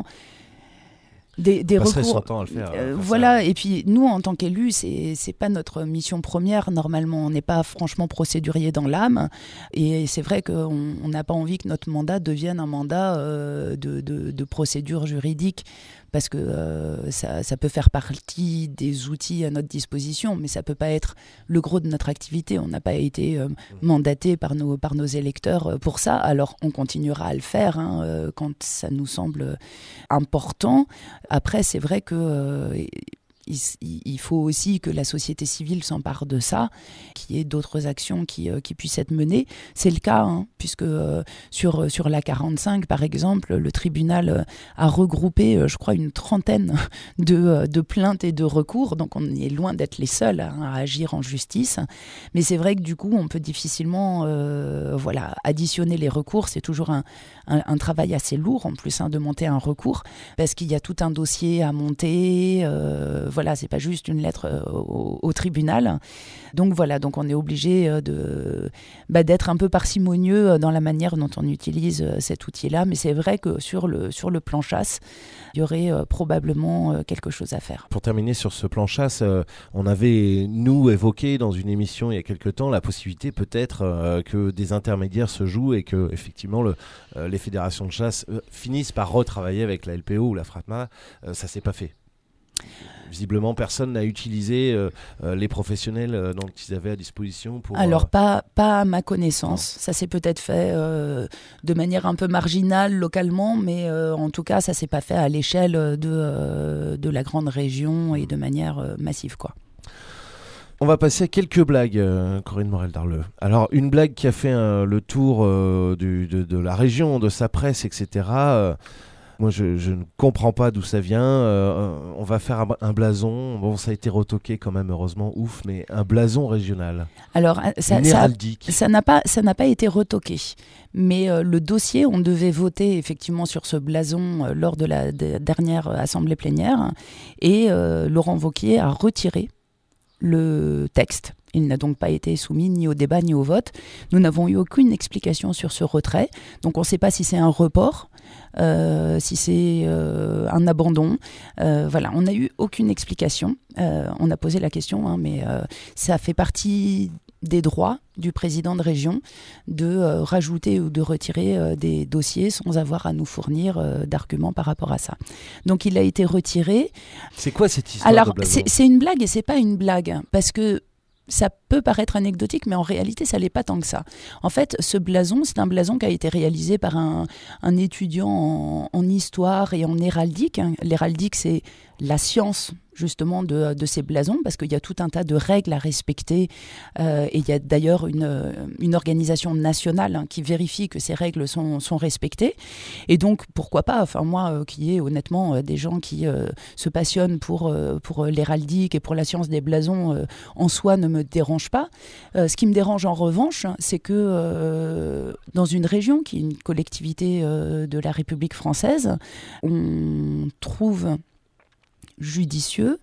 Des, des recours, son temps à le faire, euh, faire voilà. Ça. Et puis nous, en tant qu'élus, c'est c'est pas notre mission première. Normalement, on n'est pas franchement procédurier dans l'âme. Et c'est vrai qu'on n'a pas envie que notre mandat devienne un mandat euh, de, de, de procédure juridique, parce que euh, ça, ça peut faire partie des outils à notre disposition, mais ça peut pas être le gros de notre activité. On n'a pas été euh, mandaté par nos par nos électeurs pour ça. Alors on continuera à le faire hein, euh, quand ça nous semble important. Après, c'est vrai que euh, il, il faut aussi que la société civile s'empare de ça, qu'il y ait d'autres actions qui, euh, qui puissent être menées. C'est le cas, hein, puisque euh, sur, sur l'A quarante-cinq, par exemple, le tribunal euh, a regroupé, euh, je crois, une trentaine de, euh, de plaintes et de recours. Donc, on est loin d'être les seuls hein, à agir en justice. Mais c'est vrai que du coup, on peut difficilement euh, voilà, additionner les recours. C'est toujours un, un, un travail assez lourd, en plus, hein, de monter un recours, parce qu'il y a tout un dossier à monter. Euh, voilà, c'est pas juste une lettre euh, au, au tribunal. Donc voilà, donc on est obligé euh, de, bah, d'être un peu parcimonieux dans la manière dont on utilise euh, cet outil-là. Mais c'est vrai que sur le, sur le plan chasse, il y aurait euh, probablement euh, quelque chose à faire. Pour terminer sur ce plan chasse, euh, on avait, nous, évoqué dans une émission il y a quelque temps la possibilité peut-être euh, que des intermédiaires se jouent et que effectivement le, euh, les fédérations de chasse euh, finissent par retravailler avec la L P O ou la FRAPMA. Euh, ça s'est pas fait. Visiblement, personne n'a utilisé euh, euh, les professionnels euh, dont ils avaient à disposition pour... Alors, euh... pas, pas à ma connaissance. Non. Ça s'est peut-être fait euh, de manière un peu marginale localement, mais euh, en tout cas, ça ne s'est pas fait à l'échelle de, euh, de la grande région et de manière euh, massive, quoi. On va passer à quelques blagues, euh, Corinne Morel-Darleux. Alors, une blague qui a fait euh, le tour euh, du, de, de la région, de sa presse, et cetera. Euh, moi, je, je ne comprends pas d'où ça vient. Euh, on va faire un, un blason. Bon, ça a été retoqué quand même, heureusement, ouf, mais un blason régional. Alors, ça, une héraldique. Ça n'a pas, ça n'a pas été retoqué. Mais euh, le dossier, on devait voter effectivement sur ce blason euh, lors de la de, dernière assemblée plénière. Et euh, Laurent Wauquiez a retiré le texte. Il n'a donc pas été soumis ni au débat ni au vote. Nous n'avons eu aucune explication sur ce retrait. Donc on ne sait pas si c'est un report, euh, si c'est euh, un abandon. Euh, voilà, on n'a eu aucune explication. Euh, on a posé la question, hein, mais euh, ça fait partie des droits du président de région de euh, rajouter ou de retirer euh, des dossiers sans avoir à nous fournir euh, d'arguments par rapport à ça. Donc il a été retiré. C'est quoi cette histoire Alors, de blason ? c'est, c'est une blague et c'est pas une blague, parce que ça peut paraître anecdotique, mais en réalité, ça l'est pas tant que ça. En fait, ce blason, c'est un blason qui a été réalisé par un, un étudiant en, en histoire et en héraldique. L'héraldique, c'est la science justement de, de ces blasons, parce qu'il y a tout un tas de règles à respecter, euh, et il y a d'ailleurs une, une organisation nationale hein, qui vérifie que ces règles sont, sont respectées. Et donc, pourquoi pas, enfin moi, euh, qui ai honnêtement euh, des gens qui euh, se passionnent pour, euh, pour l'héraldique et pour la science des blasons, euh, en soi ne me dérange pas. Euh, ce qui me dérange en revanche, c'est que euh, dans une région qui est une collectivité euh, de la République française, on trouve judicieux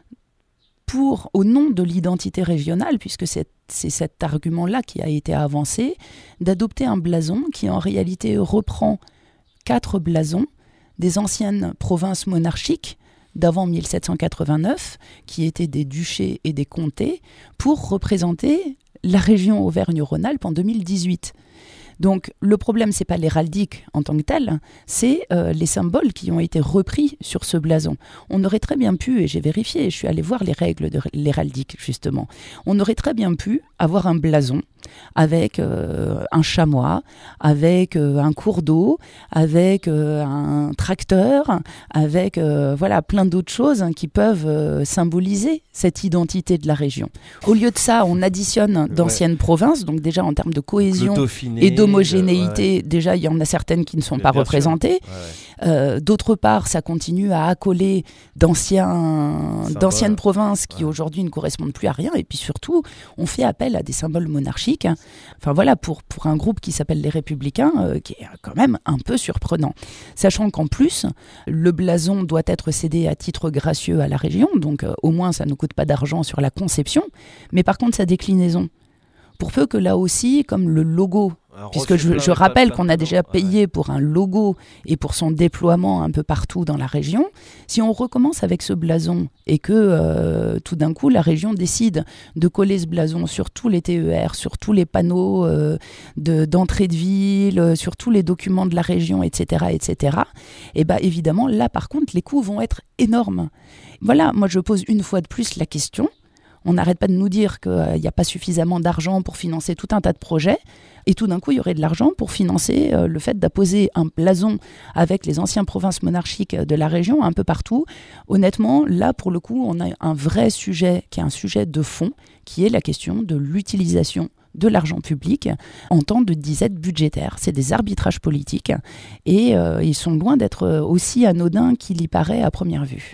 pour, au nom de l'identité régionale, puisque c'est, c'est cet argument-là qui a été avancé, d'adopter un blason qui en réalité reprend quatre blasons des anciennes provinces monarchiques d'avant mille sept cent quatre-vingt-neuf, qui étaient des duchés et des comtés, pour représenter la région Auvergne-Rhône-Alpes en deux mille dix-huit. Donc le problème, c'est pas l'héraldique en tant que tel, c'est euh, les symboles qui ont été repris sur ce blason. On aurait très bien pu, et j'ai vérifié, je suis allée voir les règles de l'héraldique justement, on aurait très bien pu avoir un blason avec euh, un chamois, avec euh, un cours d'eau, avec euh, un tracteur, avec euh, voilà, plein d'autres choses hein, qui peuvent euh, symboliser cette identité de la région. Au lieu de ça, on additionne d'anciennes ouais. provinces, donc déjà en termes de cohésion et d'homogénéité, ouais. déjà il y en a certaines qui ne sont bien pas bien représentées. Ouais, ouais. Euh, d'autre part, ça continue à accoler d'anciens, d'anciennes provinces qui ouais. aujourd'hui ne correspondent plus à rien, et puis surtout, on fait appel à des symboles monarchiques. Enfin voilà, pour, pour un groupe qui s'appelle les Républicains, euh, qui est quand même un peu surprenant. Sachant qu'en plus, le blason doit être cédé à titre gracieux à la région, donc euh, au moins ça ne coûte pas d'argent sur la conception, mais par contre sa déclinaison. Pour peu que là aussi, comme le logo, alors, puisque je, je rappelle qu'on a déjà payé ouais. pour un logo et pour son déploiement un peu partout dans la région, si on recommence avec ce blason et que euh, tout d'un coup la région décide de coller ce blason sur tous les T E R, sur tous les panneaux euh, de, d'entrée de ville, sur tous les documents de la région, et cetera, et cetera, et bien évidemment là par contre les coûts vont être énormes. Voilà, moi je pose une fois de plus la question. On n'arrête pas de nous dire qu'il n'y a pas suffisamment d'argent pour financer tout un tas de projets. Et tout d'un coup, il y aurait de l'argent pour financer euh, le fait d'apposer un blason avec les anciennes provinces monarchiques de la région un peu partout. Honnêtement, là, pour le coup, on a un vrai sujet qui est un sujet de fond, qui est la question de l'utilisation de l'argent public en temps de disette budgétaire. C'est des arbitrages politiques et euh, ils sont loin d'être aussi anodins qu'il y paraît à première vue.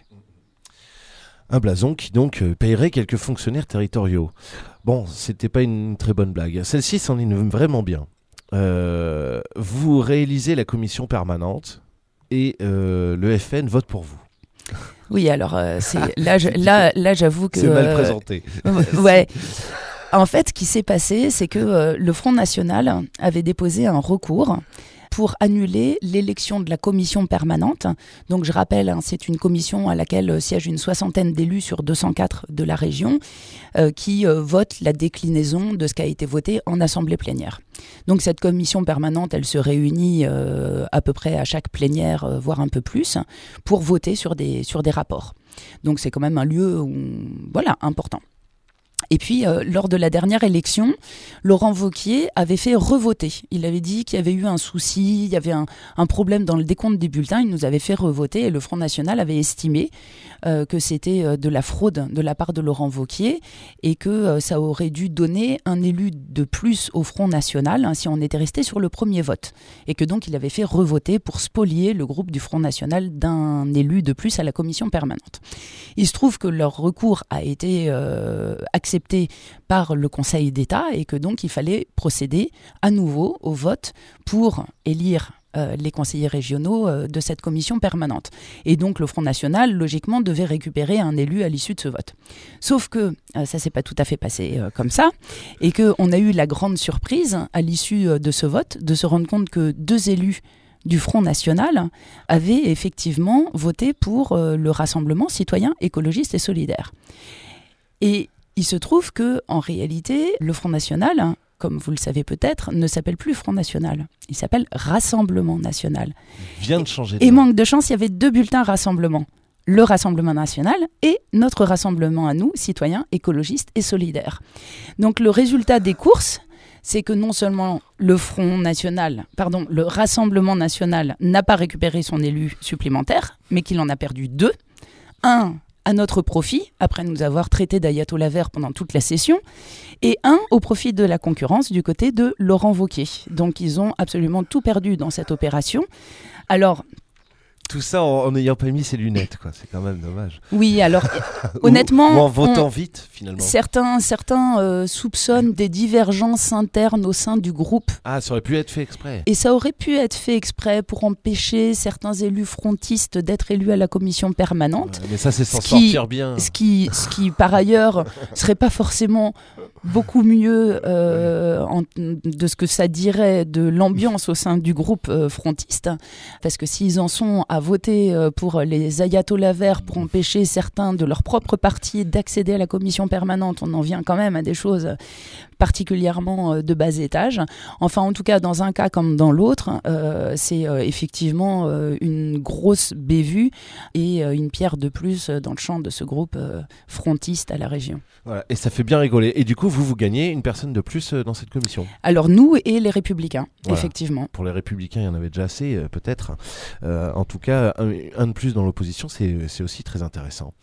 Un blason qui donc euh, paierait quelques fonctionnaires territoriaux. Bon, c'était pas une très bonne blague. Celle-ci s'en est vraiment bien. Euh, vous réalisez la commission permanente et euh, le F N vote pour vous. Oui, alors euh, c'est, là, je, là, là, j'avoue que... C'est mal euh, présenté. Ouais. En fait, ce qui s'est passé, c'est que euh, le Front National avait déposé un recours pour annuler l'élection de la commission permanente. Donc je rappelle, hein, c'est une commission à laquelle euh, siège une soixantaine d'élus sur deux cent quatre de la région euh, qui euh, votent la déclinaison de ce qui a été voté en assemblée plénière. Donc cette commission permanente, elle se réunit euh, à peu près à chaque plénière, euh, voire un peu plus, pour voter sur des, sur des rapports. Donc c'est quand même un lieu où, voilà, important. Et puis, euh, lors de la dernière élection, Laurent Wauquiez avait fait revoter. Il avait dit qu'il y avait eu un souci, il y avait un, un problème dans le décompte des bulletins. Il nous avait fait revoter et le Front National avait estimé euh, que c'était euh, de la fraude de la part de Laurent Wauquiez et que euh, ça aurait dû donner un élu de plus au Front National hein, si on était resté sur le premier vote. Et que donc, il avait fait revoter pour spolier le groupe du Front National d'un élu de plus à la commission permanente. Il se trouve que leur recours a été euh, accepté par le Conseil d'État et que donc il fallait procéder à nouveau au vote pour élire euh, les conseillers régionaux euh, de cette commission permanente. Et donc le Front National, logiquement, devait récupérer un élu à l'issue de ce vote. Sauf que euh, ça ne s'est pas tout à fait passé euh, comme ça et qu'on a eu la grande surprise à l'issue euh, de ce vote de se rendre compte que deux élus du Front National avaient effectivement voté pour euh, le Rassemblement citoyen, écologiste et solidaire. Et il se trouve que, en réalité, le Front National, hein, comme vous le savez peut-être, ne s'appelle plus Front National. Il s'appelle Rassemblement National. Il vient de changer. Et, et manque de chance, il y avait deux bulletins Rassemblement. Le Rassemblement National et notre Rassemblement à nous, citoyens, écologistes et solidaires. Donc le résultat des courses, c'est que non seulement le Front National, pardon, le Rassemblement National n'a pas récupéré son élu supplémentaire, mais qu'il en a perdu deux. Un à notre profit, après nous avoir traité d'ayatollah vert pendant toute la session, et un au profit de la concurrence du côté de Laurent Wauquiez. Donc ils ont absolument tout perdu dans cette opération. Alors... Tout ça en n'ayant pas mis ses lunettes, quoi. C'est quand même dommage. Oui, alors honnêtement... Ou, ou en votant on, vite, finalement. Certains, certains euh, soupçonnent des divergences internes au sein du groupe. Ah, ça aurait pu être fait exprès. Et ça aurait pu être fait exprès pour empêcher certains élus frontistes d'être élus à la commission permanente. Ouais, mais ça, c'est s'en ce qui, sortir bien. Ce qui, ce qui, par ailleurs, serait pas forcément beaucoup mieux euh, en, de ce que ça dirait de l'ambiance au sein du groupe euh, frontiste. Parce que s'ils en sont à voter pour les ayatollahs verts pour empêcher certains de leur propre parti d'accéder à la commission permanente, on en vient quand même à des choses particulièrement de bas étage. Enfin, en tout cas, dans un cas comme dans l'autre, euh, c'est euh, effectivement euh, une grosse bévue et euh, une pierre de plus dans le champ de ce groupe euh, frontiste à la région. Voilà, et ça fait bien rigoler. Et du coup, vous, vous gagnez une personne de plus dans cette commission. Alors, nous et les Républicains, voilà. Effectivement. Pour les Républicains, il y en avait déjà assez, euh, peut-être. Euh, en tout cas, un, un de plus dans l'opposition, c'est, c'est aussi très intéressant.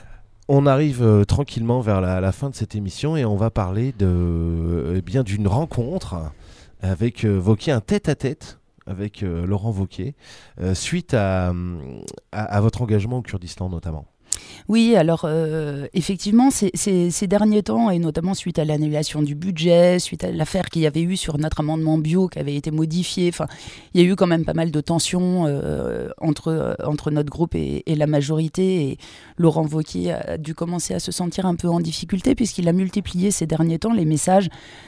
On arrive euh, tranquillement vers la, la fin de cette émission et on va parler de, euh, eh bien, d'une rencontre avec euh, Wauquiez, un tête-à-tête avec euh, Laurent Wauquiez, euh, suite à, à, à votre engagement au Kurdistan notamment. Oui, alors euh, effectivement, ces, ces, ces derniers temps, et notamment suite à l'annulation du budget, suite à l'affaire qu'il y avait eu sur notre amendement bio qui avait été modifié, enfin, il y a eu quand même pas mal de tensions euh, entre, euh, entre notre groupe et, et la majorité. Et Laurent Wauquiez a dû commencer à se sentir un peu en difficulté puisqu'il a multiplié ces derniers temps les messages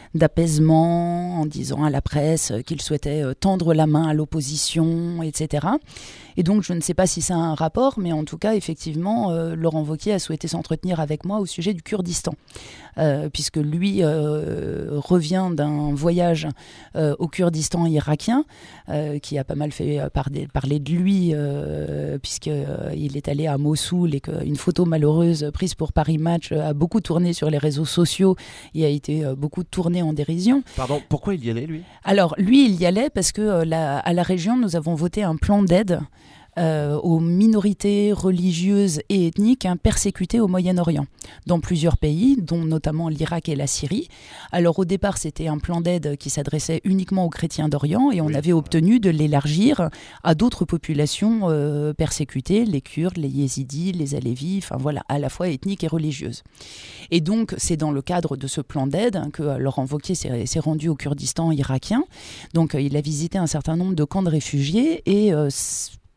d'apaisement en disant à la presse qu'il souhaitait tendre la main à l'opposition, et cetera. Et donc, je ne sais pas si c'est un rapport, mais en tout cas, effectivement, euh, Laurent Wauquiez a souhaité s'entretenir avec moi au sujet du Kurdistan, euh, puisque lui euh, revient d'un voyage euh, au Kurdistan irakien, euh, qui a pas mal fait parler, parler de lui, euh, puisqu'il euh, est allé à Mossoul et qu'une photo malheureuse prise pour Paris Match a beaucoup tourné sur les réseaux sociaux et a été euh, beaucoup tournée en dérision. Pardon, pourquoi il y allait, lui ? Alors, lui, il y allait parce que euh, la, à la région, nous avons voté un plan d'aide Euh, aux minorités religieuses et ethniques hein, persécutées au Moyen-Orient, dans plusieurs pays, dont notamment l'Irak et la Syrie. Alors au départ, c'était un plan d'aide qui s'adressait uniquement aux chrétiens d'Orient et on oui. avait obtenu de l'élargir à d'autres populations euh, persécutées, les Kurdes, les Yézidis, les Alévis, enfin voilà, à la fois ethniques et religieuses. Et donc, c'est dans le cadre de ce plan d'aide hein, que Laurent Wauquiez s'est, s'est rendu au Kurdistan irakien. Donc, euh, il a visité un certain nombre de camps de réfugiés et euh,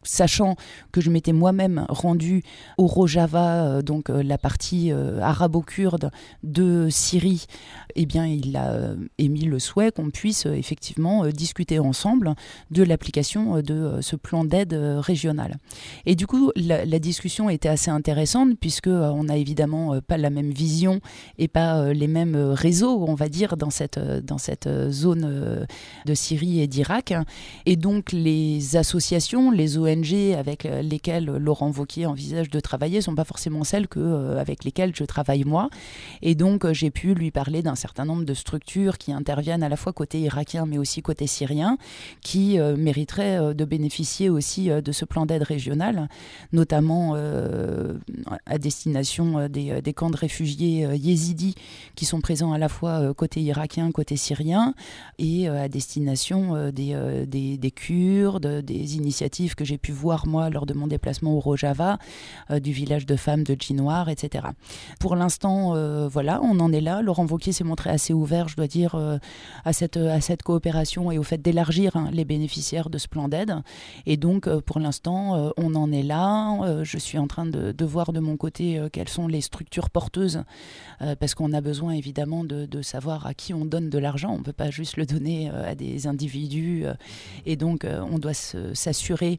sachant que je m'étais moi-même rendue au Rojava, euh, donc euh, la partie euh, arabo-kurde de Syrie, eh bien, il a euh, émis le souhait qu'on puisse euh, effectivement euh, discuter ensemble de l'application euh, de euh, ce plan d'aide euh, régional. Et du coup, la, la discussion était assez intéressante puisque euh, on n'a évidemment euh, pas la même vision et pas euh, les mêmes euh, réseaux, on va dire, dans cette, euh, dans cette euh, zone euh, de Syrie et d'Irak. Et donc, les associations, les O N G avec lesquelles Laurent Wauquiez envisage de travailler ne sont pas forcément celles que, euh, avec lesquelles je travaille moi. Et donc, euh, j'ai pu lui parler d'un certain nombre de structures qui interviennent à la fois côté irakien mais aussi côté syrien, qui euh, mériteraient euh, de bénéficier aussi euh, de ce plan d'aide régional, notamment euh, à destination euh, des, des camps de réfugiés euh, yézidis qui sont présents à la fois euh, côté irakien, côté syrien, et euh, à destination euh, des, euh, des, des Kurdes, des initiatives que j'ai pu voir moi lors de mon déplacement au Rojava, euh, du village de femmes de Djinwar, et cetera. Pour l'instant, euh, voilà, on en est là. Laurent Wauquiez s'est montré assez ouvert, je dois dire, euh, à, cette, à cette coopération et au fait d'élargir hein, les bénéficiaires de ce plan d'aide. Et donc, euh, pour l'instant, euh, on en est là. Euh, je suis en train de, de voir de mon côté euh, quelles sont les structures porteuses, euh, parce qu'on a besoin évidemment de, de savoir à qui on donne de l'argent. On ne peut pas juste le donner euh, à des individus. Euh, et donc, euh, on doit se, s'assurer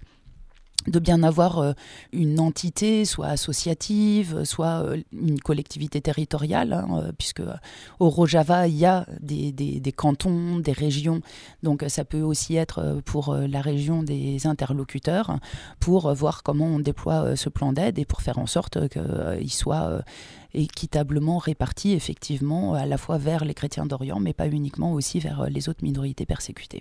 de bien avoir euh, une entité, soit associative, soit euh, une collectivité territoriale, hein, euh, puisque euh, au Rojava, il y a des, des, des cantons, des régions, donc euh, ça peut aussi être euh, pour euh, la région des interlocuteurs, pour euh, voir comment on déploie euh, ce plan d'aide et pour faire en sorte qu'il euh, soit euh, équitablement réparti, effectivement, à la fois vers les chrétiens d'Orient, mais pas uniquement aussi vers euh, les autres minorités persécutées.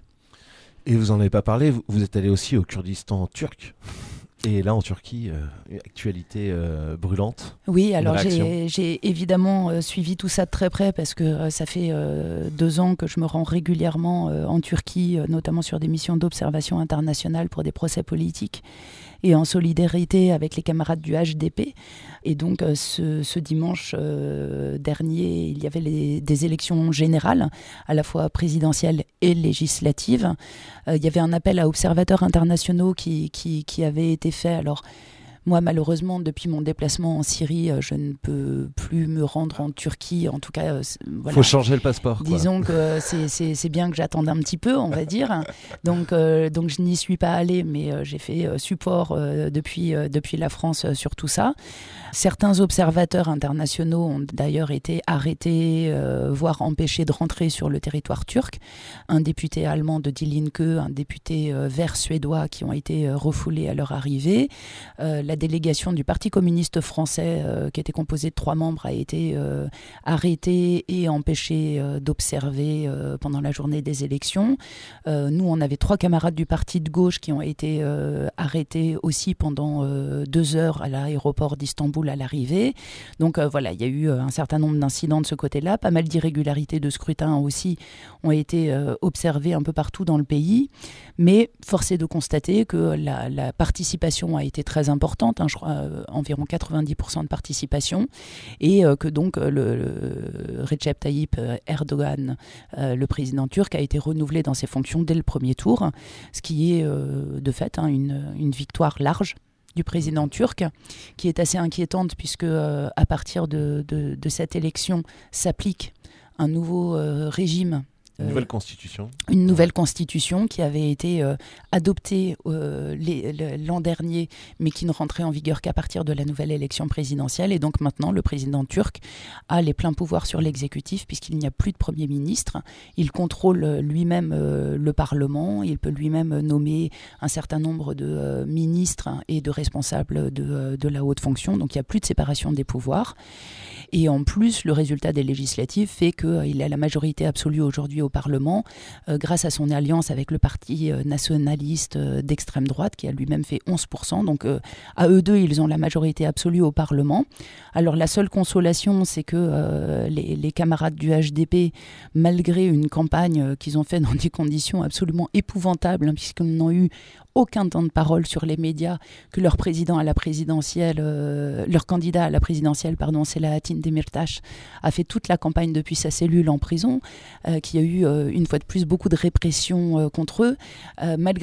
Et vous n'en avez pas parlé, vous êtes allé aussi au Kurdistan turc. Et là, en Turquie, euh, une actualité euh, brûlante. Oui, alors j'ai, j'ai évidemment euh, suivi tout ça de très près parce que euh, ça fait euh, deux ans que je me rends régulièrement euh, en Turquie, euh, notamment sur des missions d'observation internationale pour des procès politiques et en solidarité avec les camarades du H D P. Et donc euh, ce, ce dimanche euh, dernier, il y avait les, des élections générales, à la fois présidentielles et législatives. Euh, il y avait un appel à observateurs internationaux qui, qui, qui avait été fait. Alors, moi, malheureusement, depuis mon déplacement en Syrie, je ne peux plus me rendre en Turquie. En tout cas, voilà. Faut changer le passeport, quoi. Disons que c'est, c'est, c'est bien que j'attende un petit peu, on va dire. Donc, euh, donc je n'y suis pas allée, mais euh, j'ai fait euh, support euh, depuis, euh, depuis la France euh, sur tout ça. Certains observateurs internationaux ont d'ailleurs été arrêtés, euh, voire empêchés de rentrer sur le territoire turc. Un député allemand de Die Linke, un député euh, vert suédois qui ont été euh, refoulés à leur arrivée. Euh, la délégation du Parti communiste français, euh, qui était composée de trois membres, a été euh, arrêtée et empêchée euh, d'observer euh, pendant la journée des élections. Euh, nous, on avait trois camarades du parti de gauche qui ont été euh, arrêtés aussi pendant euh, deux heures à l'aéroport d'Istanbul à l'arrivée. Donc euh, voilà, il y a eu euh, un certain nombre d'incidents de ce côté-là. Pas mal d'irrégularités de scrutin aussi ont été euh, observées un peu partout dans le pays. Mais force est de constater que la, la participation a été très importante. Hein, je crois, euh, environ quatre-vingt-dix pour cent de participation, et euh, que donc euh, le, le Recep Tayyip Erdogan, euh, le président turc, a été renouvelé dans ses fonctions dès le premier tour, ce qui est euh, de fait hein, une, une victoire large du président turc, qui est assez inquiétante puisque euh, à partir de, de, de cette élection s'applique un nouveau euh, régime. Une nouvelle constitution. Une nouvelle constitution qui avait été euh, adoptée euh, les, le, l'an dernier, mais qui ne rentrait en vigueur qu'à partir de la nouvelle élection présidentielle. Et donc maintenant, le président turc a les pleins pouvoirs sur l'exécutif, puisqu'il n'y a plus de Premier ministre. Il contrôle lui-même euh, le Parlement. Il peut lui-même nommer un certain nombre de euh, ministres et de responsables de, euh, de la haute fonction. Donc il n'y a plus de séparation des pouvoirs. Et en plus, le résultat des législatives fait qu'il euh, a la majorité absolue aujourd'hui au Parlement, euh, grâce à son alliance avec le parti euh, nationaliste euh, d'extrême droite, qui a lui-même fait onze pour cent. Donc euh, à eux deux, ils ont la majorité absolue au Parlement. Alors la seule consolation, c'est que euh, les, les camarades du H D P, malgré une campagne euh, qu'ils ont faite dans des conditions absolument épouvantables, hein, puisqu'ils n'ont eu aucun temps de parole sur les médias, que leur président à la présidentielle, euh, leur candidat à la présidentielle, pardon, Selahattin Demirtas, a fait toute la campagne depuis sa cellule en prison, euh, qu'il y a eu euh, une fois de plus beaucoup de répression euh, contre eux, euh, malgré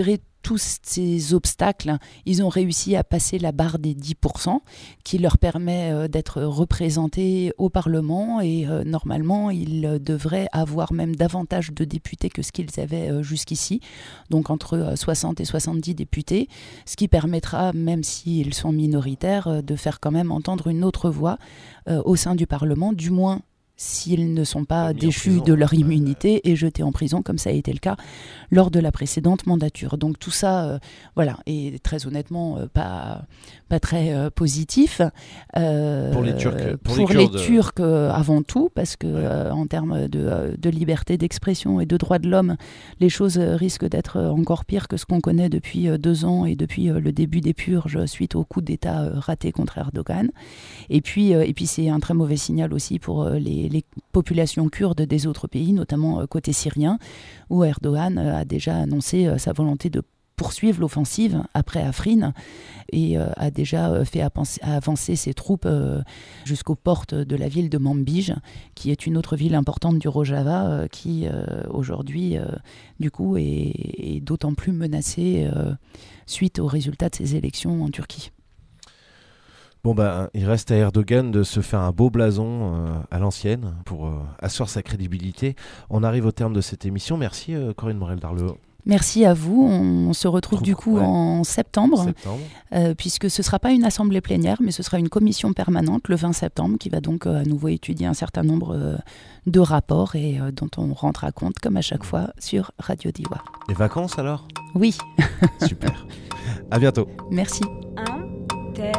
tous ces obstacles, ils ont réussi à passer la barre des dix pour cent qui leur permet euh, d'être représentés au Parlement et euh, normalement ils euh, devraient avoir même davantage de députés que ce qu'ils avaient euh, jusqu'ici, donc entre euh, soixante et soixante-dix députés, ce qui permettra, même s'ils sont minoritaires, euh, de faire quand même entendre une autre voix euh, au sein du Parlement, du moins s'ils ne sont pas déchus de leur immunité et jetés en prison, comme ça a été le cas lors de la précédente mandature. Donc tout ça, euh, voilà, est très honnêtement euh, pas, pas très euh, positif. Euh, pour les Turcs, pour, pour les, les Turcs euh, avant tout, parce que euh, en termes de, de liberté d'expression et de droits de l'homme, les choses risquent d'être encore pires que ce qu'on connaît depuis euh, deux ans et depuis euh, le début des purges suite au coup d'État euh, raté contre Erdogan. Et puis, euh, et puis c'est un très mauvais signal aussi pour euh, les les populations kurdes des autres pays, notamment côté syrien, où Erdogan a déjà annoncé sa volonté de poursuivre l'offensive après Afrin et a déjà fait avancer ses troupes jusqu'aux portes de la ville de Manbij, qui est une autre ville importante du Rojava, qui aujourd'hui, du coup, est, est d'autant plus menacée suite aux résultats de ces élections en Turquie. Bon ben, il reste à Erdogan de se faire un beau blason euh, à l'ancienne pour euh, asseoir sa crédibilité. On arrive au terme de cette émission. Merci euh, Corinne Morel-Darleux. Merci à vous. On se retrouve Trop, du coup ouais. en septembre, septembre. Euh, puisque ce ne sera pas une assemblée plénière, mais ce sera une commission permanente le vingt septembre qui va donc euh, à nouveau étudier un certain nombre euh, de rapports et euh, dont on rendra compte, comme à chaque fois, sur Radio Diois. Les vacances alors ? Oui. Super. À bientôt. Merci. Inter...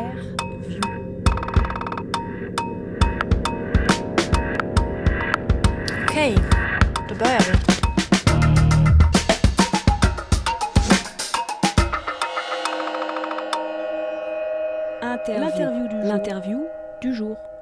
Okej, då börjar vi. Interview. L'interview du jour.